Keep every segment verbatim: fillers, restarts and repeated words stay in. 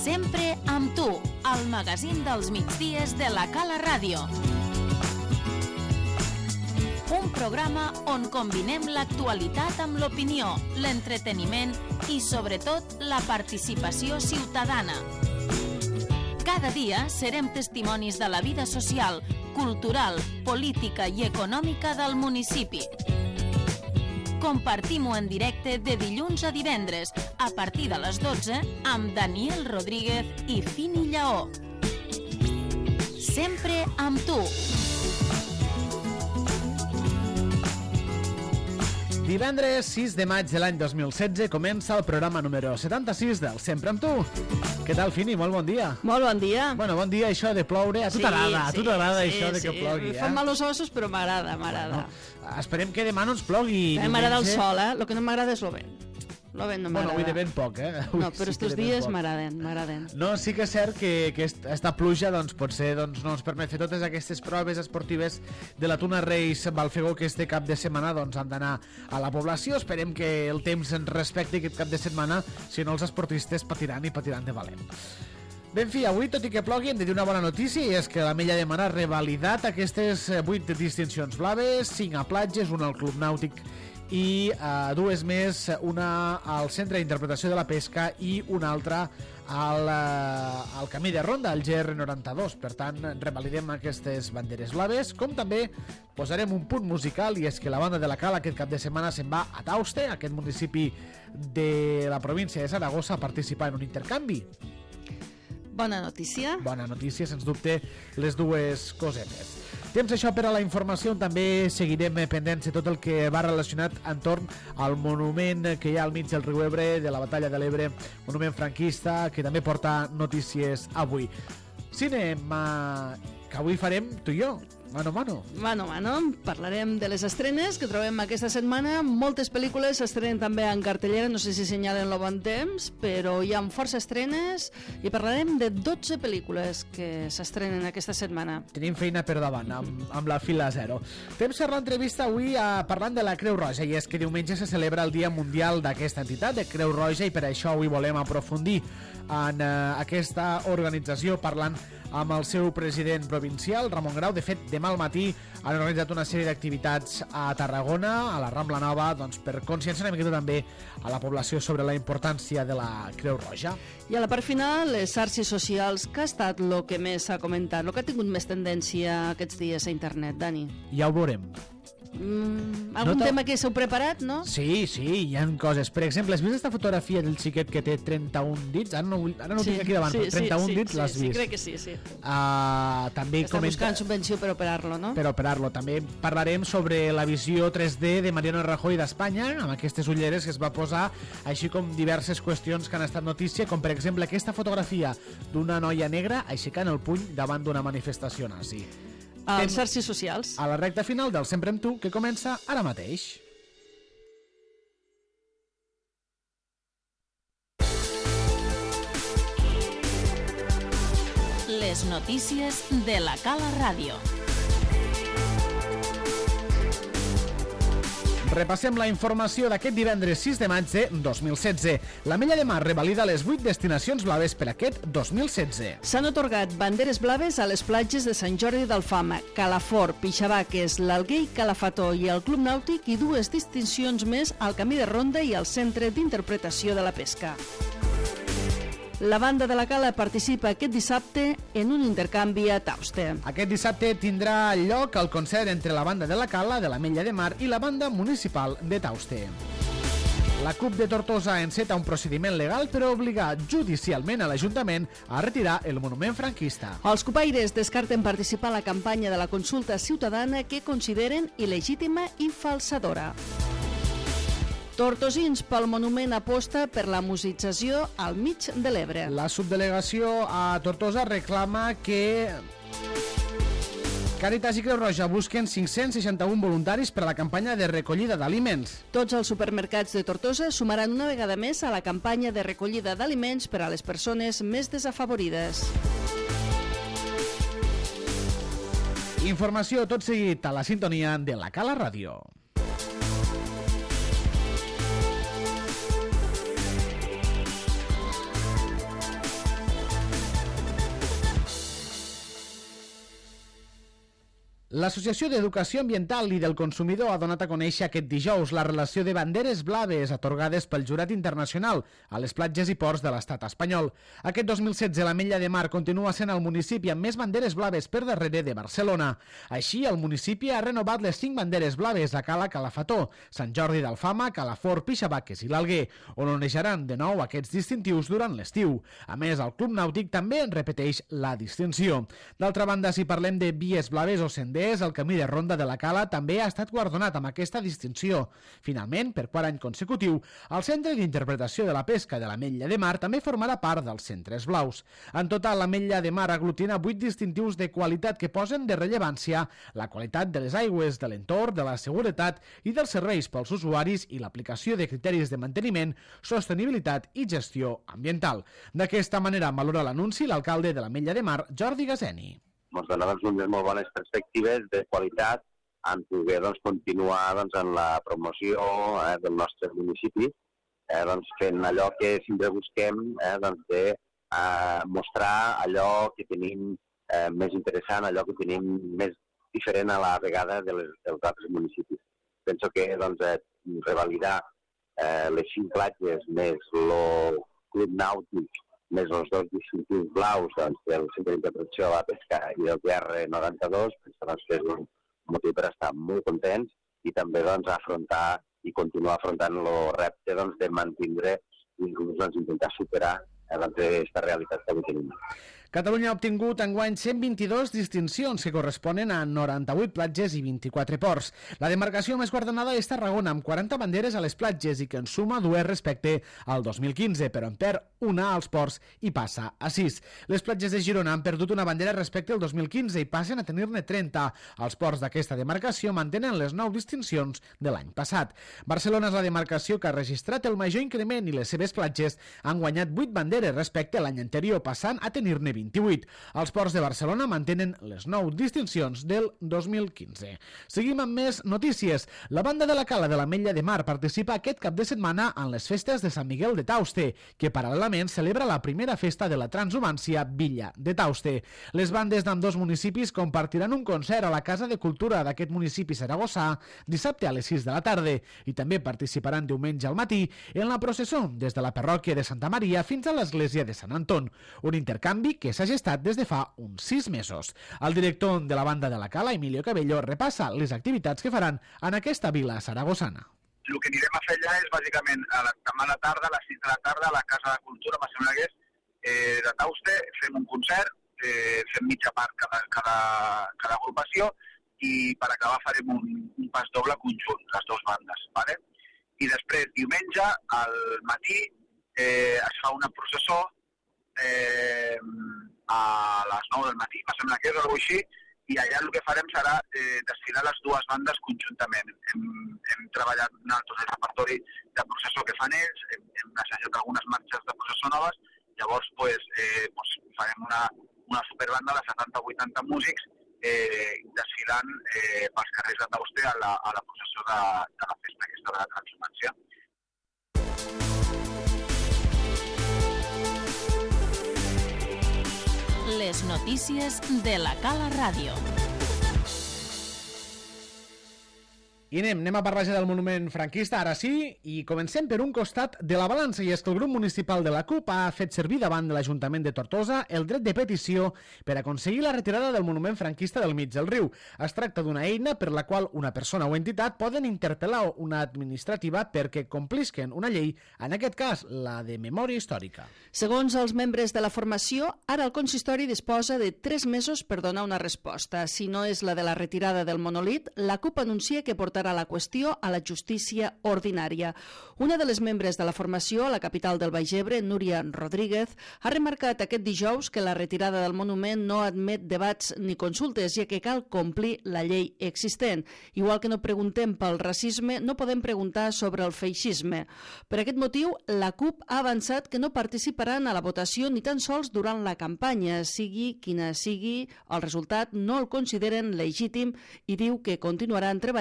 Sempre amb tu, el magazín dels migdies de la Cala Ràdio. Un programa on combinem l'actualitat amb l'opinió, l'entreteniment i, sobretot, la participació ciutadana. Cada dia serem testimonis de la vida social, cultural, política i econòmica del municipi. Compartim-ho en directe de dilluns a divendres, a partir de les dotze, amb Daniel Rodríguez i Fini Lleó. Sempre amb tu. Divendres sis de maig de l'any dos mil setze comença el programa número setanta-sis del Sempre amb tu. Què tal, Fini? Molt bon dia. Molt bon dia. Bueno, bon dia, això de ploure. A tu Sí, t'agrada, a tu sí, t'agrada sí, això de que sí. plogui, Em eh? fan mal els ossos, però m'agrada, m'agrada. Bueno, esperem que demà no ens plogui. També m'agrada el diumenge. sol, eh? El que no m'agrada és lo vent. Lo vent no Bueno, m'agrada. avui de ben poc, eh? Avui No, però sí estos que de ben dies poc. m'agraden, m'agraden. No, sí que és cert que, que est- esta pluja doncs, potser doncs, no ens permet fer totes aquestes proves esportives de la Tuna Reis Balfegó que este cap de setmana doncs, han d'anar a la població. Esperem que el temps ens respecti aquest cap de setmana, si no els esportistes patiran i patiran de valent. Bé, en fi, avui, tot i que plogui, hem de dir una bona notícia, i és que la Mella de Mar ha revalidat aquestes vuit distincions blaves, cinc a platges, una al Club Nàutic i uh, dues més, una al Centre d'Interpretació de la Pesca i una altra al, uh, al Camí de Ronda, al G R noranta-dos. Per tant, revalidem aquestes banderes blaves, com també posarem un punt musical, i és que la banda de la Cala aquest cap de setmana se'n va a Tauste, aquest municipi de la província de Saragossa, a participar en un intercanvi. Bona notícia. Bona notícia, sens dubte, les dues cosetes. Temps això per a la informació, on també seguirem pendents de tot el que va relacionat entorn al monument que hi ha al mig del riu Ebre, de la Batalla de l'Ebre, monument franquista, que també porta notícies avui. Cinema, que avui farem tu i jo, mano a mano. Mano a mano, parlarem de les estrenes que trobem aquesta setmana. Moltes pel·lícules s'estrenen també en cartellera, no sé si senyalen el bon temps, però hi ha força estrenes i parlarem de dotze pel·lícules que s'estrenen aquesta setmana. Tenim feina per davant, amb, amb la fila zero. Temps per l'entrevista avui a, parlant de la Creu Roja, i és que diumenge se celebra el Dia Mundial d'aquesta entitat, de Creu Roja, i per això avui volem aprofundir en eh, aquesta organització, parlant amb el seu president provincial, Ramon Grau. De fet, demà al matí han organitzat una sèrie d'activitats a Tarragona, a la Rambla Nova, doncs, per conscienciar una miqueta també a la població sobre la importància de la Creu Roja. I a la part final, les xarxes socials, que ha estat el que més s'ha comentat, el que ha tingut més tendència aquests dies a internet, Dani? Ja ho veurem. Mm, algun No te- tema que s'heu preparat, no? Sí, sí, hi ha coses. Per exemple, has vist aquesta fotografia del xiquet que té trenta-un dits? Ara no, vull- ara no ho tinc aquí davant, però trenta-un sí, dits sí, l'has sí, vist. crec que sí, sí. Uh, també Està comenta... buscant subvenció per operar-lo, no? Per operar-lo. També parlarem sobre la visió tres D de Mariano Rajoy d'Espanya, amb aquestes ulleres que es va posar, així com diverses qüestions que han estat notícia, com per exemple aquesta fotografia d'una noia negra aixecant el puny davant d'una manifestació nazi. A les Ten- xarxes socials. A la recta final del Sempre amb tu, que comença ara mateix. Les notícies de la Cala Ràdio. Repassem la informació d'aquest divendres sis de maig de dos mil setze. La Mella de Mar revalida les vuit destinacions blaves per aquest dos mil setze. S'han atorgat banderes blaves a les platges de Sant Jordi d'Alfama, Calafort, Pixabaques, l'Alguer i Calafató i el Club Nàutic, i dues distincions més al Camí de Ronda i al Centre d'Interpretació de la Pesca. La banda de la Cala participa aquest dissabte en un intercanvi a Tauste. Aquest dissabte tindrà lloc el concert entre la banda de la Cala, de la Mella de Mar, i la banda municipal de Tauste. La C U P de Tortosa enceta un procediment legal per obligar judicialment a l'Ajuntament a retirar el monument franquista. Els copaires descarten participar a la campanya de la consulta ciutadana que consideren il·legítima i falsadora. Tortosins pel monument aposta per la musicització al mig de l'Ebre. La subdelegació a Tortosa reclama que Càritas i Creu Roja busquen cinc-cents seixanta-un voluntaris per a la campanya de recollida d'aliments. Tots els supermercats de Tortosa sumaran una vegada més a la campanya de recollida d'aliments per a les persones més desafavorides. Informació tot seguit a la sintonia de la Cala Ràdio. L'Associació d'Educació Ambiental i del Consumidor ha donat a conèixer aquest dijous la relació de banderes blaves atorgades pel Jurat Internacional a les platges i ports de l'estat espanyol. Aquest dos mil setze l'Ametlla de Mar continua sent el municipi amb més banderes blaves per darrere de Barcelona. Així, el municipi ha renovat les cinc banderes blaves a Cala Calafató, Sant Jordi d'Alfama, Calafort, Pixabaques i l'Alguer, on onejaran de nou aquests distintius durant l'estiu. A més, el Club Nàutic també en repeteix la distinció. D'altra banda, si parlem de vies blaves o senders, el Camí de Ronda de la Cala també ha estat guardonat amb aquesta distinció. Finalment, per quart any consecutiu, el Centre d'Interpretació de la Pesca de l'Ametlla de Mar també formarà part dels centres blaus. En total, l'Ametlla de Mar aglutina vuit distintius de qualitat que posen de rellevància la qualitat de les aigües, de l'entorn, de la seguretat i dels serveis pels usuaris i l'aplicació de criteris de manteniment, sostenibilitat i gestió ambiental. D'aquesta manera valora l'anunci l'alcalde de l'Ametlla de Mar, Jordi Gaseni. Ens dona doncs, unes molt bones perspectives de qualitat en poder doncs, continuar doncs, en la promoció eh, del nostre municipi, eh, doncs, fent allò que sempre busquem eh, doncs, de eh, mostrar allò que tenim eh, més interessant, allò que tenim més diferent a la vegada de les, dels altres municipis. Penso que doncs, eh, revalidar eh, les cinc platges més el Club Nàutic més els dos distintius blaus doncs, del Centre d'Interpretació de la Pesca i del P R noranta-dos, doncs, que és un motiu per estar molt contents i també doncs, afrontar i continuar afrontant el repte doncs, de mantindre i inclús doncs, intentar superar aquesta realitat que tenim. Catalunya ha obtingut enguany cent vint-i-dues distincions que corresponen a noranta-vuit platges i vint-i-quatre ports. La demarcació més guardonada és Tarragona, amb quaranta banderes a les platges i que en suma dues respecte al dos mil quinze, però en perd una als ports i passa a sis. Les platges de Girona han perdut una bandera respecte al dos mil quinze i passen a tenir-ne trenta. Els ports d'aquesta demarcació mantenen les nou distincions de l'any passat. Barcelona és la demarcació que ha registrat el major increment i les seves platges han guanyat vuit banderes respecte a l'any anterior, passant a tenir-ne vint-i-vuit. Els ports de Barcelona mantenen les nou distincions del dos mil quinze. Seguim amb més notícies. La banda de la Cala de l'Ametlla de Mar participa aquest cap de setmana en les festes de Sant Miguel de Tauste, que paral·lelament celebra la primera festa de la transhumància Villa de Tauste. Les bandes d'ambdós municipis compartiran un concert a la Casa de Cultura d'aquest municipi saragossà dissabte a les sis de la tarda i també participaran diumenge al matí en la processó des de la parròquia de Santa Maria fins a l'església de Sant Anton, un intercanvi que s'ha gestat des de fa uns sis mesos. El director de la banda de la Cala, Emilio Cabello, repassa les activitats que faran en aquesta vila saragossana. El que anirem a fer allà és bàsicament a la, demà a la tarda, a les sis de la tarda, a la Casa de Cultura, a Massanegues, eh, de Tauste, fem un concert, eh, fem mitja part cada, cada, cada agrupació i per acabar farem un, un pas doble conjunt, les dues bandes. ¿Vale? I després, diumenge, al matí, eh, es fa una processó eh, a les nou del matí, me sembla que és alguna cosa així, i allà el que farem serà eh, desfilar les dues bandes conjuntament. Hem, hem treballat nosaltres el repertori de processó que fan ells, hem, hem assajat algunes marxes de processó noves, llavors pues, eh, pues, farem una, una superbanda de setanta a vuitanta músics eh, desfilant eh, pels carrers de Tauste a la, a la processó de, de la festa aquesta de la transhumància. Les notícies de la Cala Ràdio. I anem, anem a parlar ja del monument franquista, ara sí, i comencem per un costat de la balança, i és que el grup municipal de la CUP ha fet servir davant de l'Ajuntament de Tortosa el dret de petició per aconseguir la retirada del monument franquista del mig del riu. Es tracta d'una eina per la qual una persona o entitat poden interpel·lar una administrativa perquè complisquen una llei, en aquest cas la de memòria històrica. Segons els membres de la formació, ara el consistori disposa de tres mesos per donar una resposta. Si no és la de la retirada del monolit, la CUP anuncia que portarà la qüestió a la justícia ordinària. Una de les membres de la formació, a la capital del Baix Ebre, Núria Rodríguez, ha remarcat aquest dijous que la retirada del monument no admet debats ni consultes, ja que cal complir la llei existent. Igual que no preguntem pel racisme, no podem preguntar sobre el feixisme. Per aquest motiu, la CUP ha avançat que no participaran a la votació ni tan sols durant la campanya, sigui quina sigui el resultat, no el consideren legítim i diu que continuaran treballant per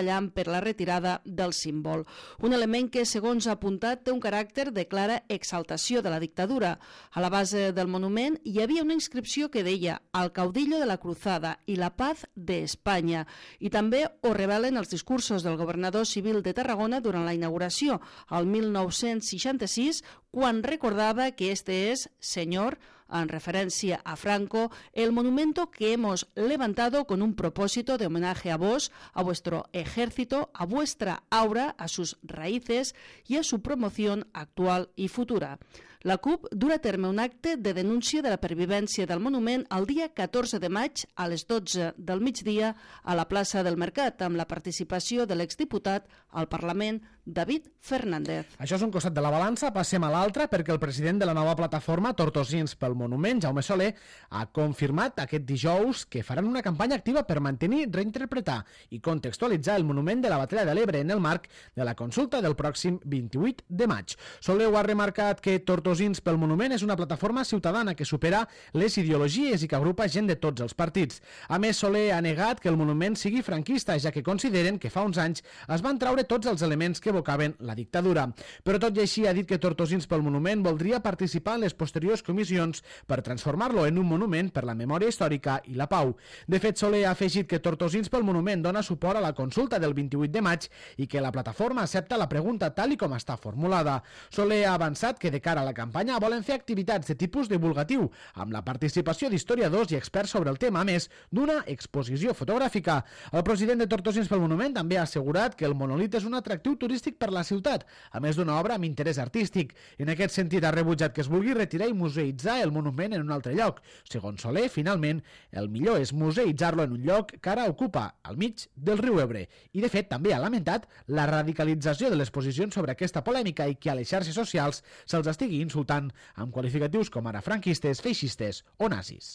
la retirada del símbol. Un element que, segons ha apuntat, té un caràcter de clara exaltació de la dictadura. A la base del monument hi havia una inscripció que deia «Al caudillo de la cruzada y la paz de España». I també ho revelen els discursos del governador civil de Tarragona durant la inauguració, al mil nou-cents seixanta-sis, quan recordava que este es, señor, en referencia a Franco, el monumento que hemos levantado con un propósito de homenaje a vos, a vuestro ejército, a vuestra aura, a sus raíces y a su promoción actual y futura. La CUP dura a terme un acte de denúncia de la pervivència del monument el dia catorze de maig a les dotze del migdia a la plaça del Mercat, amb la participació de l'exdiputat al Parlament, David Fernández. Això és un costat de la balança, passem a l'altre, perquè el president de la nova plataforma Tortosins pel Monument, Jaume Soler, ha confirmat aquest dijous que faran una campanya activa per mantenir, reinterpretar i contextualitzar el monument de la Batalla de l'Ebre en el marc de la consulta del pròxim vint-i-vuit de maig. Soler ha remarcat que Tortosins pel Monument és una plataforma ciutadana que supera les ideologies i que agrupa gent de tots els partits. A més, Soler ha negat que el monument sigui franquista, ja que consideren que fa uns anys es van traure tots els elements que evocaven la dictadura. Però tot i així ha dit que Tortosins pel Monument voldria participar en les posteriors comissions per transformar-lo en un monument per la memòria històrica i la pau. De fet, Soler ha afegit que Tortosins pel Monument dona suport a la consulta del vint-i-vuit de maig i que la plataforma accepta la pregunta tal i com està formulada. Soler ha avançat que de cara a la campanya volen fer activitats de tipus divulgatiu, amb la participació d'historiadors i experts sobre el tema, a més d'una exposició fotogràfica. El president de Tortosins pel Monument també ha assegurat que el monolit és un atractiu turístic per la ciutat, a més d'una obra amb interès artístic. En aquest sentit, ha rebutjat que es vulgui retirar i museïtzar el monument en un altre lloc. Segons Soler, finalment, el millor és museïtzar-lo en un lloc que ara ocupa al mig del riu Ebre. I, de fet, també ha lamentat la radicalització de les posicions sobre aquesta polèmica i que a les xarxes socials se'ls estigui insultant amb qualificatius com ara franquistes, feixistes o nazis.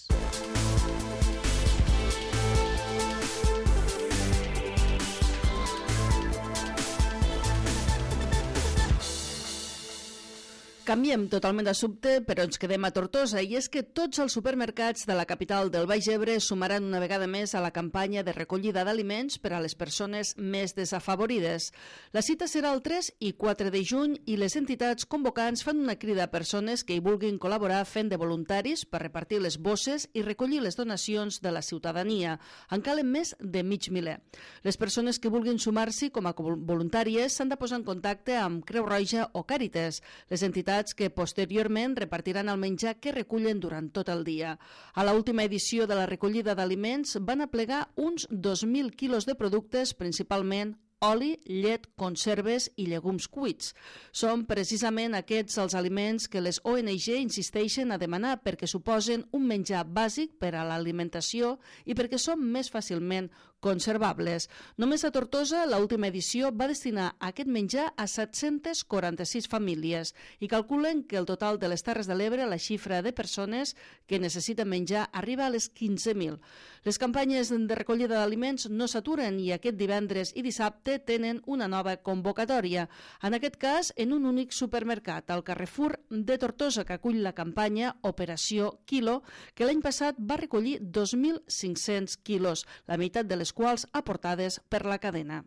Canviem totalment d'assumpte, però ens quedem a Tortosa, i és que tots els supermercats de la capital del Baix Ebre sumaran una vegada més a la campanya de recollida d'aliments per a les persones més desafavorides. La cita serà el tres i quatre de juny i les entitats convocants fan una crida a persones que hi vulguin col·laborar fent de voluntaris per repartir les bosses i recollir les donacions de la ciutadania. En calen més de mig miler. Les persones que vulguin sumar-s'hi com a voluntàries s'han de posar en contacte amb Creu Roja o Càritas, les entitats que posteriorment repartiran el menjar que recullen durant tot el dia. A l'última edició de la recollida d'aliments van aplegar uns dos mil quilos de productes, principalment oli, llet, conserves i llegums cuits. Són precisament aquests els aliments que les O N G insisteixen a demanar perquè suposen un menjar bàsic per a l'alimentació i perquè són més fàcilment conservables. Només a Tortosa, l'última edició va destinar aquest menjar a set-centes quaranta-sis famílies i calculen que el total de les Terres de l'Ebre, la xifra de persones que necessiten menjar, arriba a les quinze mil. Les campanyes de recollida d'aliments no s'aturen i aquest divendres i dissabte tenen una nova convocatòria. En aquest cas, en un únic supermercat, al Carrefour de Tortosa, que acull la campanya Operació Quilo, que l'any passat va recollir dos mil cinc-cents quilos, la meitat de les quals aportades per la cadena.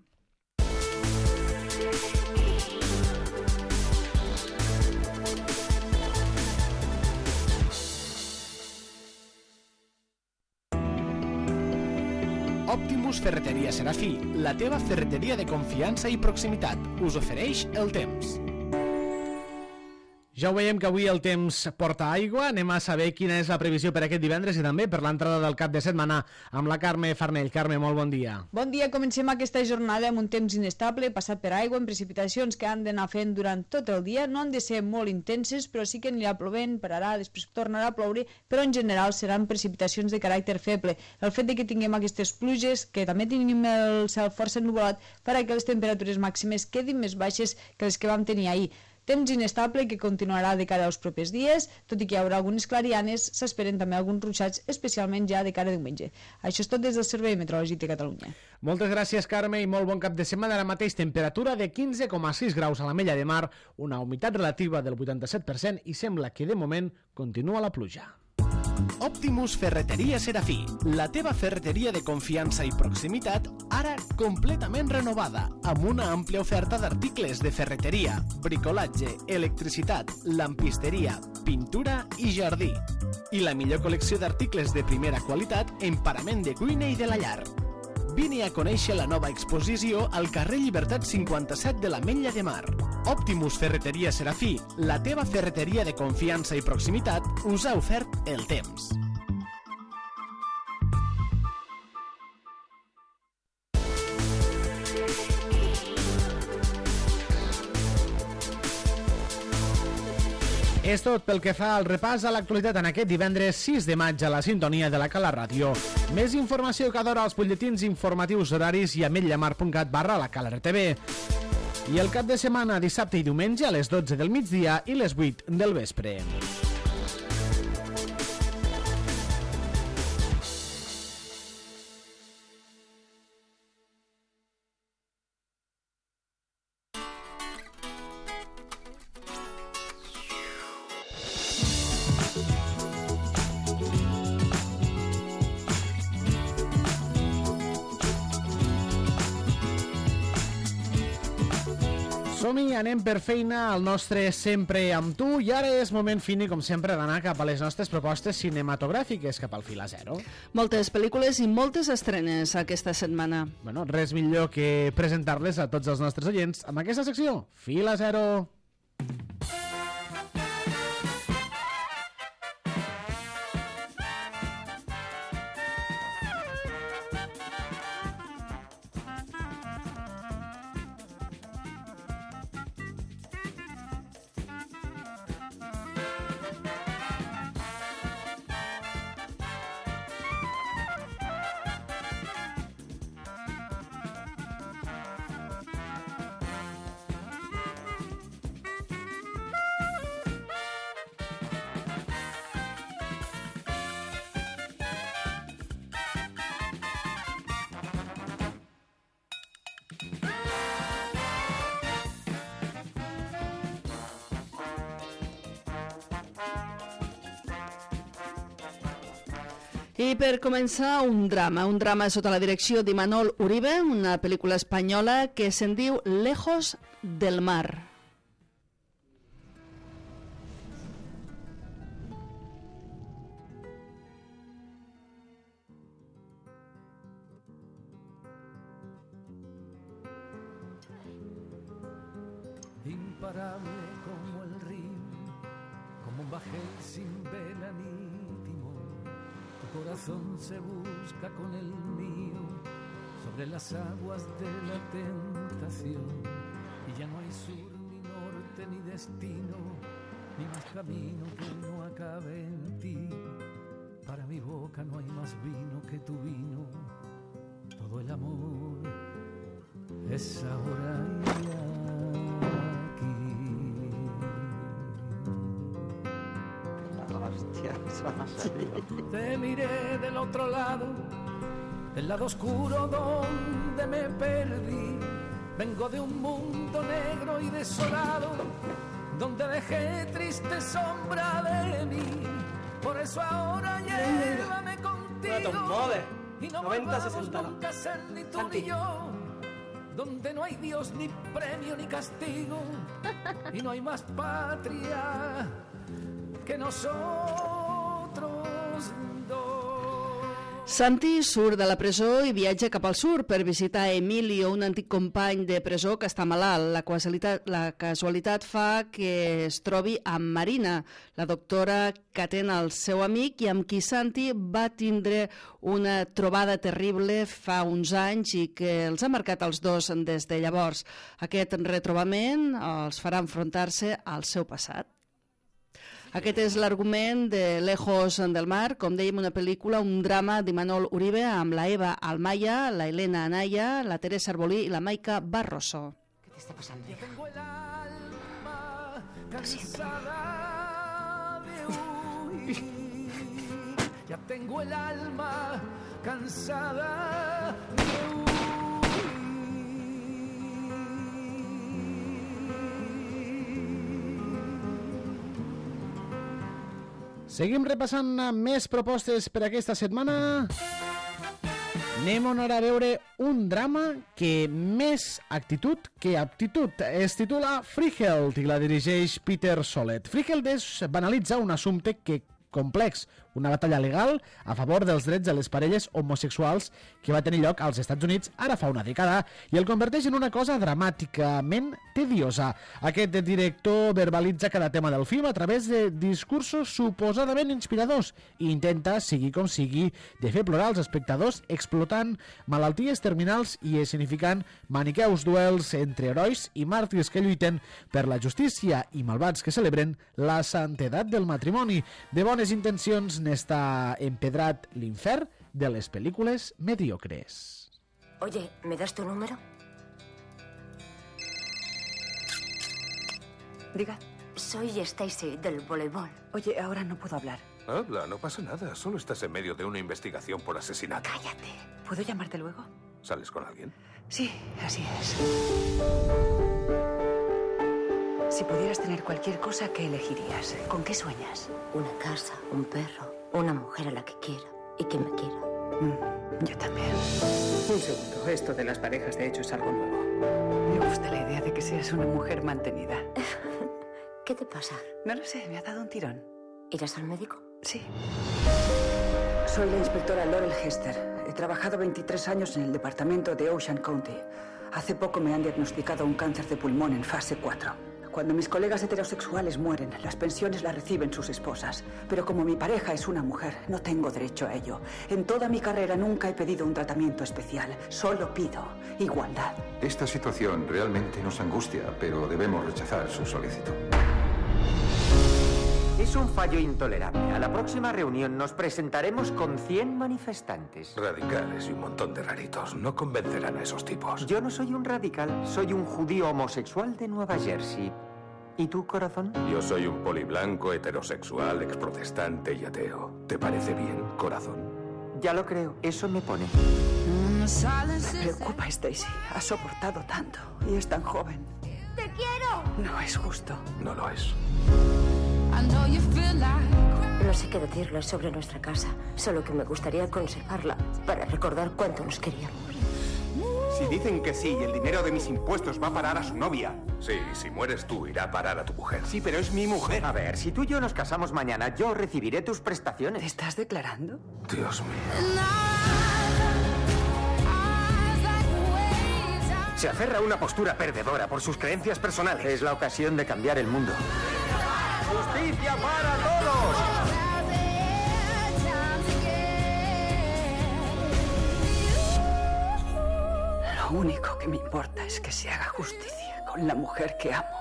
Optimus Ferreteria Serafí, la teva ferreteria de confiança i proximitat, us ofereix el temps. Ja ho veiem que avui el temps porta aigua. Anem a saber quina és la previsió per aquest divendres i també per l'entrada del cap de setmana amb la Carme Farnell. Carme, molt bon dia. Bon dia. Comencem aquesta jornada amb un temps inestable, passat per aigua, amb precipitacions que han d'anar fent durant tot el dia. No han de ser molt intenses, però sí que anirà plovent, pararà, després tornarà a ploure, però en general seran precipitacions de caràcter feble. El fet de que tinguem aquestes pluges, que també tenim el cel força ennuvolat, farà que les temperatures màximes quedin més baixes que les que vam tenir ahir. Temps inestable que continuarà de cara als propers dies, tot i que hi haurà algunes clarianes, s'esperen també alguns ruixats, especialment ja de cara a diumenge. Això és tot des del Servei Meteorològic de Catalunya. Moltes gràcies, Carme, i molt bon cap de setmana. Ara mateix temperatura de quinze coma sis graus a l'Ametlla de Mar, una humitat relativa del vuitanta-set per cent i sembla que de moment continua la pluja. Optimus Ferreteria Serafí, la teva ferreteria de confiança i proximitat, ara completament renovada, amb una àmplia oferta d'articles de ferreteria, bricolatge, electricitat, lampisteria, pintura i jardí. I la millor col·lecció d'articles de primera qualitat en parament de cuina i de la llar. Vine a conèixer la nova exposició al carrer Llibertat cinquanta-set de l'Ametlla de Mar. Optimus Ferreteria Serafí, la teva ferreteria de confiança i proximitat, us ha ofert el temps. És tot pel que fa al repàs a l'actualitat en aquest divendres sis de maig a la sintonia de la Cala Ràdio. Més informació cada hora als butlletins informatius horaris i a ametlllamar.cat barra la Cala R T V. I el cap de setmana, dissabte i diumenge a les dotze del migdia i les vuit del vespre. Som-hi, anem per feina al nostre Sempre amb tu i ara és moment fini, com sempre, d'anar cap a les nostres propostes cinematogràfiques, cap al fil a zero. Moltes pel·lícules i moltes estrenes aquesta setmana. Bueno, res millor que presentar-les a tots els nostres oients amb aquesta secció, Fil a Zero. I per començar, un drama, un drama sota la direcció d'Imanol Uribe, una pel·lícula espanyola que se'n diu Lejos del Mar. Imparable como el río, como un bajel sin vela ni timón. Tu corazón se busca con el mío sobre las aguas de la tentación. Y ya no hay sur, ni norte, ni destino, ni más camino que no acabe en ti. Para mi boca no hay más vino que tu vino. Todo el amor es ahora y aquí. Hostia, sí. Te miré del otro lado, el lado oscuro donde me perdí. Vengo de un mundo negro y desolado, donde dejé triste sombra de mí. Por eso ahora llévame contigo y no volvamos nunca a ser ni tú ni yo, donde no hay Dios ni premio ni castigo y no hay más patria que nosotros dos. Santi surt de la presó i viatja cap al sud per visitar Emilio, un antic company de presó que està malalt. La casualitat, la casualitat fa que es trobi amb Marina, la doctora que atén el seu amic i amb qui Santi va tindre una trobada terrible fa uns anys i que els ha marcat els dos des de llavors. Aquest retrobament els farà enfrontar-se al seu passat. Aquest és l'argument de Lejos del Mar, com dèiem, una pel·lícula, un drama d'Imanol Uribe amb la Eva Almaya, la Elena Anaya, la Teresa Arbolí i la Maika Barroso. ¿Qué te está pasando? Ya tengo el alma cansada de huir. Ya tengo el alma cansada de huir. Seguim repassant més propostes per aquesta setmana. Anem ara a veure un drama que més actitud que aptitud. Es titula Freeheld i la dirigeix Peter Solet. Freeheld és banalitza un assumpte que complex, una batalla legal a favor dels drets de les parelles homosexuals que va tenir lloc als Estats Units ara fa una dècada i el converteix en una cosa dramàticament tediosa. Aquest director verbalitza cada tema del film a través de discursos suposadament inspiradors i intenta, sigui com sigui, de fer plorar els espectadors explotant malalties terminals i escenificant maniqueus duels entre herois i màrtirs que lluiten per la justícia i malvats que celebren la santedat del matrimoni. De bones intencions n'està empedrat l'infern de les pel·lícules mediocres. Oye, ¿me das tu número? Diga. Soy Stacy del voleibol. Oye, ahora no puedo hablar. Habla, no pasa nada. Solo estás en medio de una investigación por asesinato. Cállate. ¿Puedo llamarte luego? ¿Sales con alguien? Sí, así es. Si pudieras tener cualquier cosa, ¿qué elegirías? ¿Con qué sueñas? Una casa, un perro, una mujer a la que quiera y que me quiera. Mm, yo también. Un segundo, esto de las parejas de hecho es algo nuevo. Me gusta la idea de que seas una mujer mantenida. ¿Qué te pasa? No lo sé, me ha dado un tirón. ¿Irás al médico? Sí. Soy la inspectora Laurel Hester. He trabajado veintitrés años en el departamento de Ocean County. Hace poco me han diagnosticado un cáncer de pulmón en fase cuatro. Cuando mis colegas heterosexuales mueren, las pensiones las reciben sus esposas. Pero como mi pareja es una mujer, no tengo derecho a ello. En toda mi carrera nunca he pedido un tratamiento especial. Solo pido igualdad. Esta situación realmente nos angustia, pero debemos rechazar su solicitud. Es un fallo intolerable. A la próxima reunión nos presentaremos con cien manifestantes. Radicales y un montón de raritos. No convencerán a esos tipos. Yo no soy un radical. Soy un judío homosexual de Nueva Jersey. ¿Y tú, corazón? Yo soy un poliblanco, heterosexual, exprotestante y ateo. ¿Te parece bien, corazón? Ya lo creo. Eso me pone. Me preocupa, Stacy. Ha soportado tanto y es tan joven. ¡Te quiero! No es justo. No lo es. No sé qué decirles sobre nuestra casa, solo que me gustaría conservarla para recordar cuánto nos queríamos. Si dicen que sí y el dinero de mis impuestos va a parar a su novia. Sí, si mueres tú, irá a parar a tu mujer. Sí, pero es mi mujer. A ver, si tú y yo nos casamos mañana, yo recibiré tus prestaciones. ¿Te estás declarando? Dios mío. Se aferra a una postura perdedora por sus creencias personales. Es la ocasión de cambiar el mundo. ¡Justicia para todos! Lo único que me importa es que se haga justicia con la mujer que amo.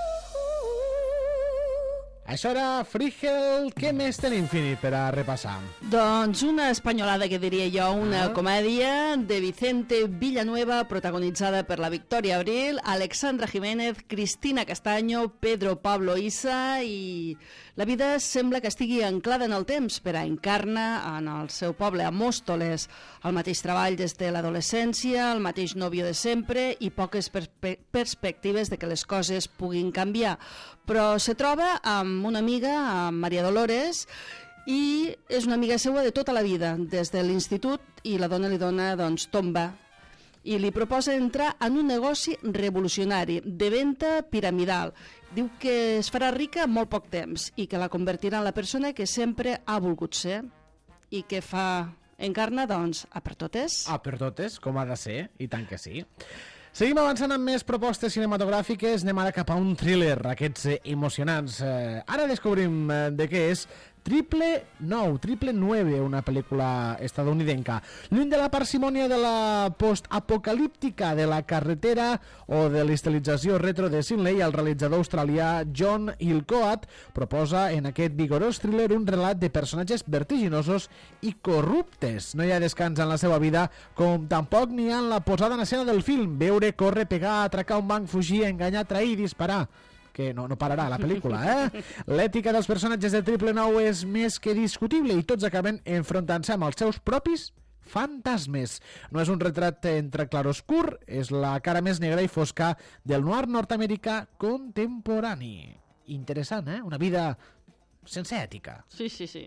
Això era Freeheld. Què més tenim, Fini, per a repassar? Doncs una espanyolada, que diria jo, una ah. comèdia de Vicente Villanueva, protagonitzada per la Victoria Abril, Alexandra Jiménez, Cristina Castaño, Pedro Pablo Issa, i la vida sembla que estigui anclada en el temps, per a Encarna, en el seu poble, a Móstoles, el mateix treball des de l'adolescència, el mateix nòvio de sempre i poques perspe perspectives de que les coses puguin canviar. Però se troba amb una amiga, amb Maria Dolores, i és una amiga seva de tota la vida, des de l'institut, i la dona li dona, doncs, tomba, i li proposa entrar en un negoci revolucionari, de venda piramidal. Diu que es farà rica en molt poc temps i que la convertirà en la persona que sempre ha volgut ser. I que fa Encarna, doncs, a per totes. A per totes, com ha de ser, i tant que sí. Seguim avançant amb més propostes cinematogràfiques. Anem ara cap a un thriller, aquests eh, emocionants. Eh, ara descobrim eh, de què és Triple Nou, Triple Nueve, una pel·lícula estadounidenca. Lluny de la parsimònia de la post-apocalíptica de la carretera o de l'estilització retro de Sydney, el realitzador australià John Hillcoat proposa en aquest vigorós thriller un relat de personatges vertiginosos i corruptes. No hi ha descans en la seva vida, com tampoc n'hi ha en la posada en escena del film. Veure, córrer, pegar, atracar un banc, fugir, enganyar, trair i disparar. Que no, no pararà la pel·lícula, eh? L'ètica dels personatges de Triple Nou és més que discutible i tots acaben enfrontant-se amb els seus propis fantasmes. No és un retrat entre claroscur, és la cara més negra i fosca del noir nord-americà contemporani. Interessant, eh? Una vida sense ètica. Sí, sí, sí.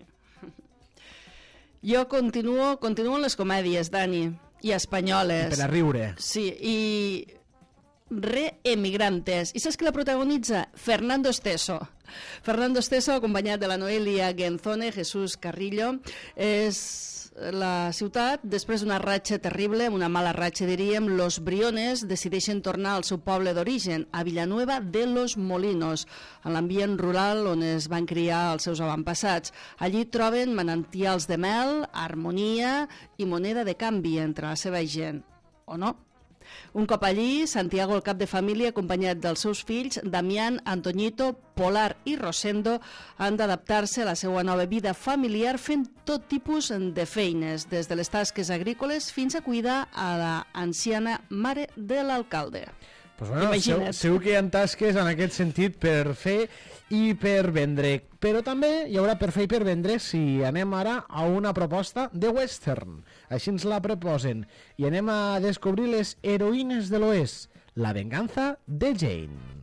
Jo continuo, continuo en les comèdies, Dani, i espanyoles. I per a riure. Sí, i Reemigrantes. I saps qui la protagonitza? Fernando Esteso. Fernando Esteso, acompanyat de la Noelia Genzone, Jesús Carrillo. És la ciutat, després d'una ratxa terrible, una mala ratxa diríem, los Briones decideixen tornar al seu poble d'origen, a Villanueva de los Molinos, en l'ambient rural on es van criar els seus avantpassats. Allí troben manantials de mel, harmonia i moneda de canvi entre la seva gent. O no? Un cop allí, Santiago, el cap de família, acompanyat dels seus fills, Damián, Antoñito, Polar i Rosendo, han d'adaptar-se a la seva nova vida familiar fent tot tipus de feines, des de les tasques agrícoles fins a cuidar a la anciana mare de l'alcalde. Pues bueno, segur, segur que hi ha tasques en aquest sentit per fer i per vendre, però també hi haurà per fer i per vendre si anem ara a una proposta de western. Així ens la proposen i anem a descobrir les heroïnes de l'oest, la venganza de Jane.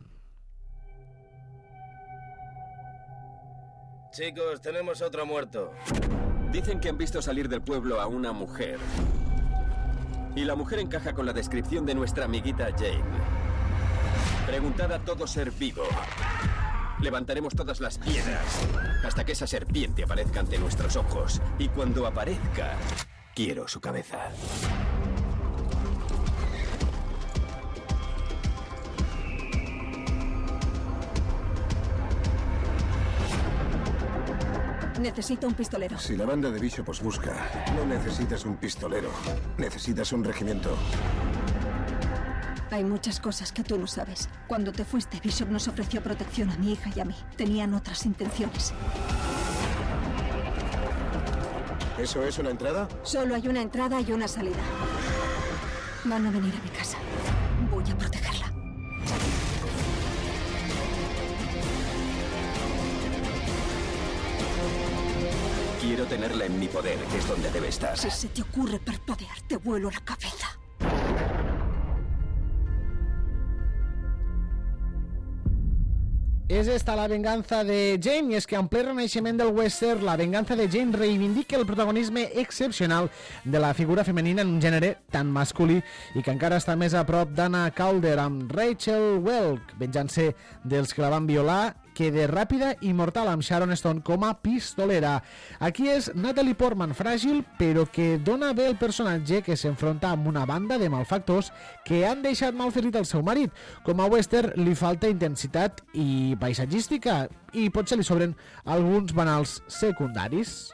Chicos, tenemos otro muerto. Dicen que han visto salir del pueblo a una mujer. Y la mujer encaja con la descripción de nuestra amiguita Jane. Preguntad a todo ser vivo. Levantaremos todas las piedras hasta que esa serpiente aparezca ante nuestros ojos. Y cuando aparezca, quiero su cabeza. Necesito un pistolero. Si la banda de Bishop os busca, no necesitas un pistolero. Necesitas un regimiento. Hay muchas cosas que tú no sabes. Cuando te fuiste, Bishop nos ofreció protección a mi hija y a mí. Tenían otras intenciones. ¿Eso es una entrada? Solo hay una entrada y una salida. Van a venir a mi casa. Voy a protegerla. Quiero tenerla en mi poder, que es donde debe estar. Si se te ocurre parpadear, te vuelo la cabeza. És esta la venganza de Jane, i és que en ple renaixement del western, la venganza de Jane reivindica el protagonisme excepcional de la figura femenina en un gènere tan masculí i que encara està més a prop d'Anna Calder amb Rachel Welk, venjant-se dels que la van violar, que de ràpida i mortal amb Sharon Stone com a pistolera. Aquí és Natalie Portman fràgil, però que dona bé el personatge que s'enfronta amb una banda de malfactors que han deixat malferit el seu marit. Com a western li falta intensitat i paisatgística i potser li sobren alguns banals secundaris.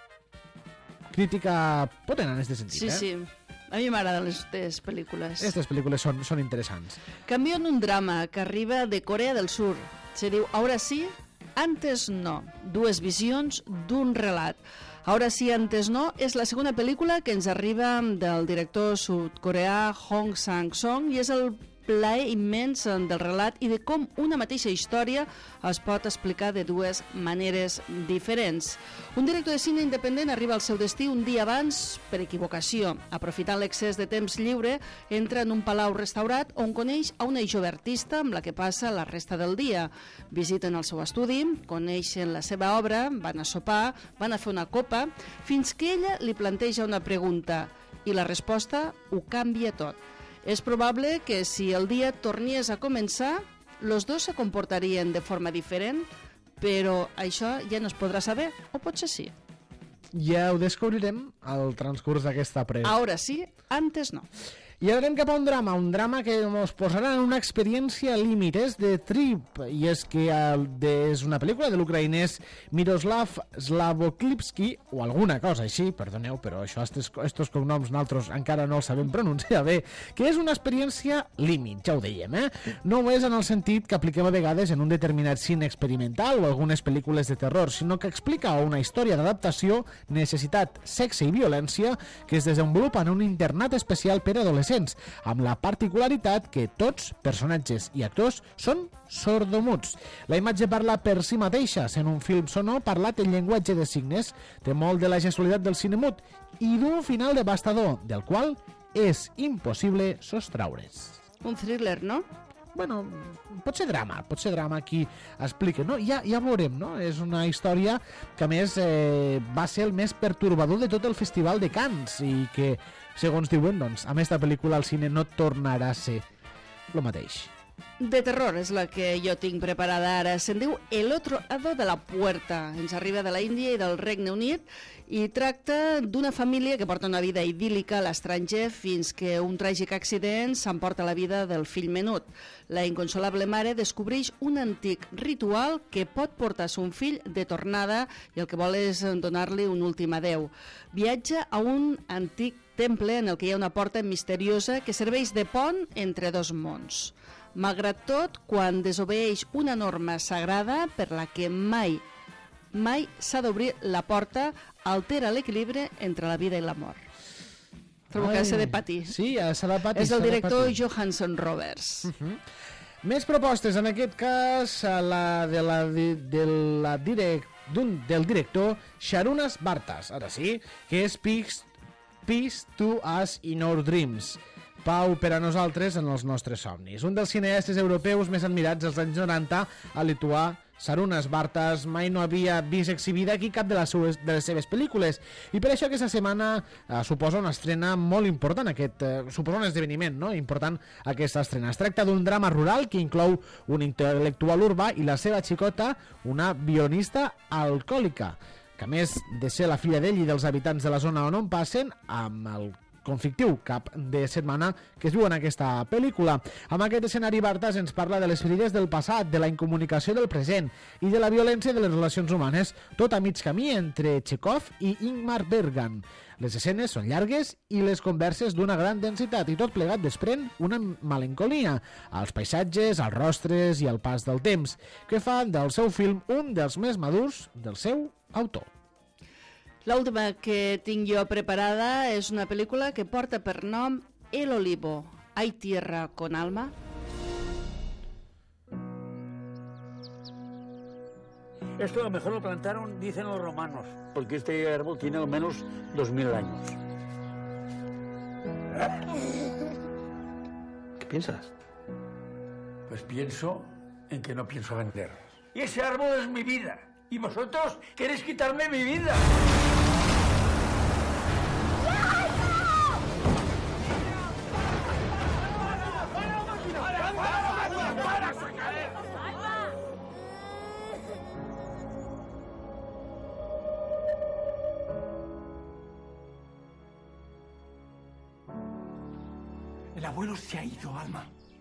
Crítica potent en aquest sentit, sí, eh? Sí. A mi m'agraden les teves pel·lícules. Aquestes pel·lícules són, són interessants. Canvio en un drama que arriba de Corea del Sur. Se diu Ahora sí, antes no. Dues visions d'un relat. Ahora sí, antes no és la segona pel·lícula que ens arriba del director sud-coreà Hong Sang-song i és el plaer immens del relat i de com una mateixa història es pot explicar de dues maneres diferents. Un director de cine independent arriba al seu destí un dia abans per equivocació. Aprofitant l'excés de temps lliure, entra en un palau restaurat on coneix a una jove artista amb la que passa la resta del dia. Visiten el seu estudi, coneixen la seva obra, van a sopar, van a fer una copa, fins que ella li planteja una pregunta i la resposta ho canvia tot. És probable que si el dia tornies a començar, los dos se comportarien de forma diferent, però això ja no es podrà saber, o potser sí. Ja ho descobrirem al transcurs d'aquesta presa. Ahora sí, antes no. I ara anem cap a un drama, un drama que ens posarà en una experiència límit, és de Trip, i és que és una pel·lícula de l'ucraïnès Miroslav Slavoklivsky, o alguna cosa així, perdoneu, però això, estos, estos cognoms nosaltres encara no els sabem pronunciar bé, que és una experiència límit, ja ho dèiem, eh? No és en el sentit que apliquem a vegades en un determinat cine experimental o algunes pel·lícules de terror, sinó que explica una història d'adaptació, necessitat, sexe i violència que es desenvolupa en un internat especial per a adolescents, amb la particularitat que tots, personatges i actors, són sordomuts. La imatge parla per si mateixa, sent un film sonor parlat en llenguatge de signes, té molt de la gestualitat del cine mut i d'un final devastador, del qual és impossible sostraure's. Un thriller, no? bueno, pot ser drama, pot ser drama qui explica, no? Ja, ja veurem, no? És una història que a més eh, va ser el més pertorbador de tot el Festival de Cannes i que, segons diuen, doncs, amb esta pel·lícula al cine no tornarà a ser el mateix. De terror és la que jo tinc preparada ara. Se'n diu El otro lado de la puerta. Ens arriba de la Índia i del Regne Unit i tracta d'una família que porta una vida idíl·lica a l'estranger fins que un tràgic accident s'emporta la vida del fill menut. La inconsolable mare descobreix un antic ritual que pot portar son fill de tornada i el que vol és donar-li un últim adeu. Viatja a un antic temple en el que hi ha una porta misteriosa que serveix de pont entre dos mons. Malgrat tot, quan desobeeix una norma sagrada per la que mai, mai s'ha d'obrir la porta, altera l'equilibri entre la vida i la mort. Trobo que ha de ser de patir. Sí, ha de ser de patir. És el director Johansson Roberts. Uh -huh. Més propostes, en aquest cas, la de la, de, de la direct, del director Sharunas Bartas, ara sí, que és Peace, Peace to Us in Our Dreams. Pau per a nosaltres en els nostres somnis. Un dels cineastes europeus més admirats dels anys noranta, el lituà Šarūnas Bartas, mai no havia vist exhibida aquí cap de les seves, de les seves pel·lícules i per això aquesta setmana eh, suposa una estrena molt important, aquest, eh, suposa un esdeveniment no? important aquesta estrena. Es tracta d'un drama rural que inclou un intel·lectual urbà i la seva xicota, una violinista alcohòlica, que a més de ser la filla d'ell i dels habitants de la zona on on passen, amb el conflictiu cap de setmana que es viu en aquesta pel·lícula. Amb aquest escenari, Bartas ens parla de les ferides del passat, de la incomunicació del present i de la violència de les relacions humanes, tot a mig camí entre Chekhov i Ingmar Bergman. Les escenes són llargues i les converses d'una gran densitat i tot plegat desprèn una melancolia als paisatges, als rostres i al pas del temps, que fan del seu film un dels més madurs del seu autor. L'última que tinc jo preparada és una pel·lícula que porta per nom El Olivo. ¿Hay tierra con alma? Esto a lo mejor lo plantaron, dicen los romanos, porque este árbol tiene al menos dos mil años. ¿Qué piensas? Pues pienso en que no pienso vender. Y ese árbol es mi vida. Y vosotros queréis quitarme mi vida. El abuelo se ha ido, Alma.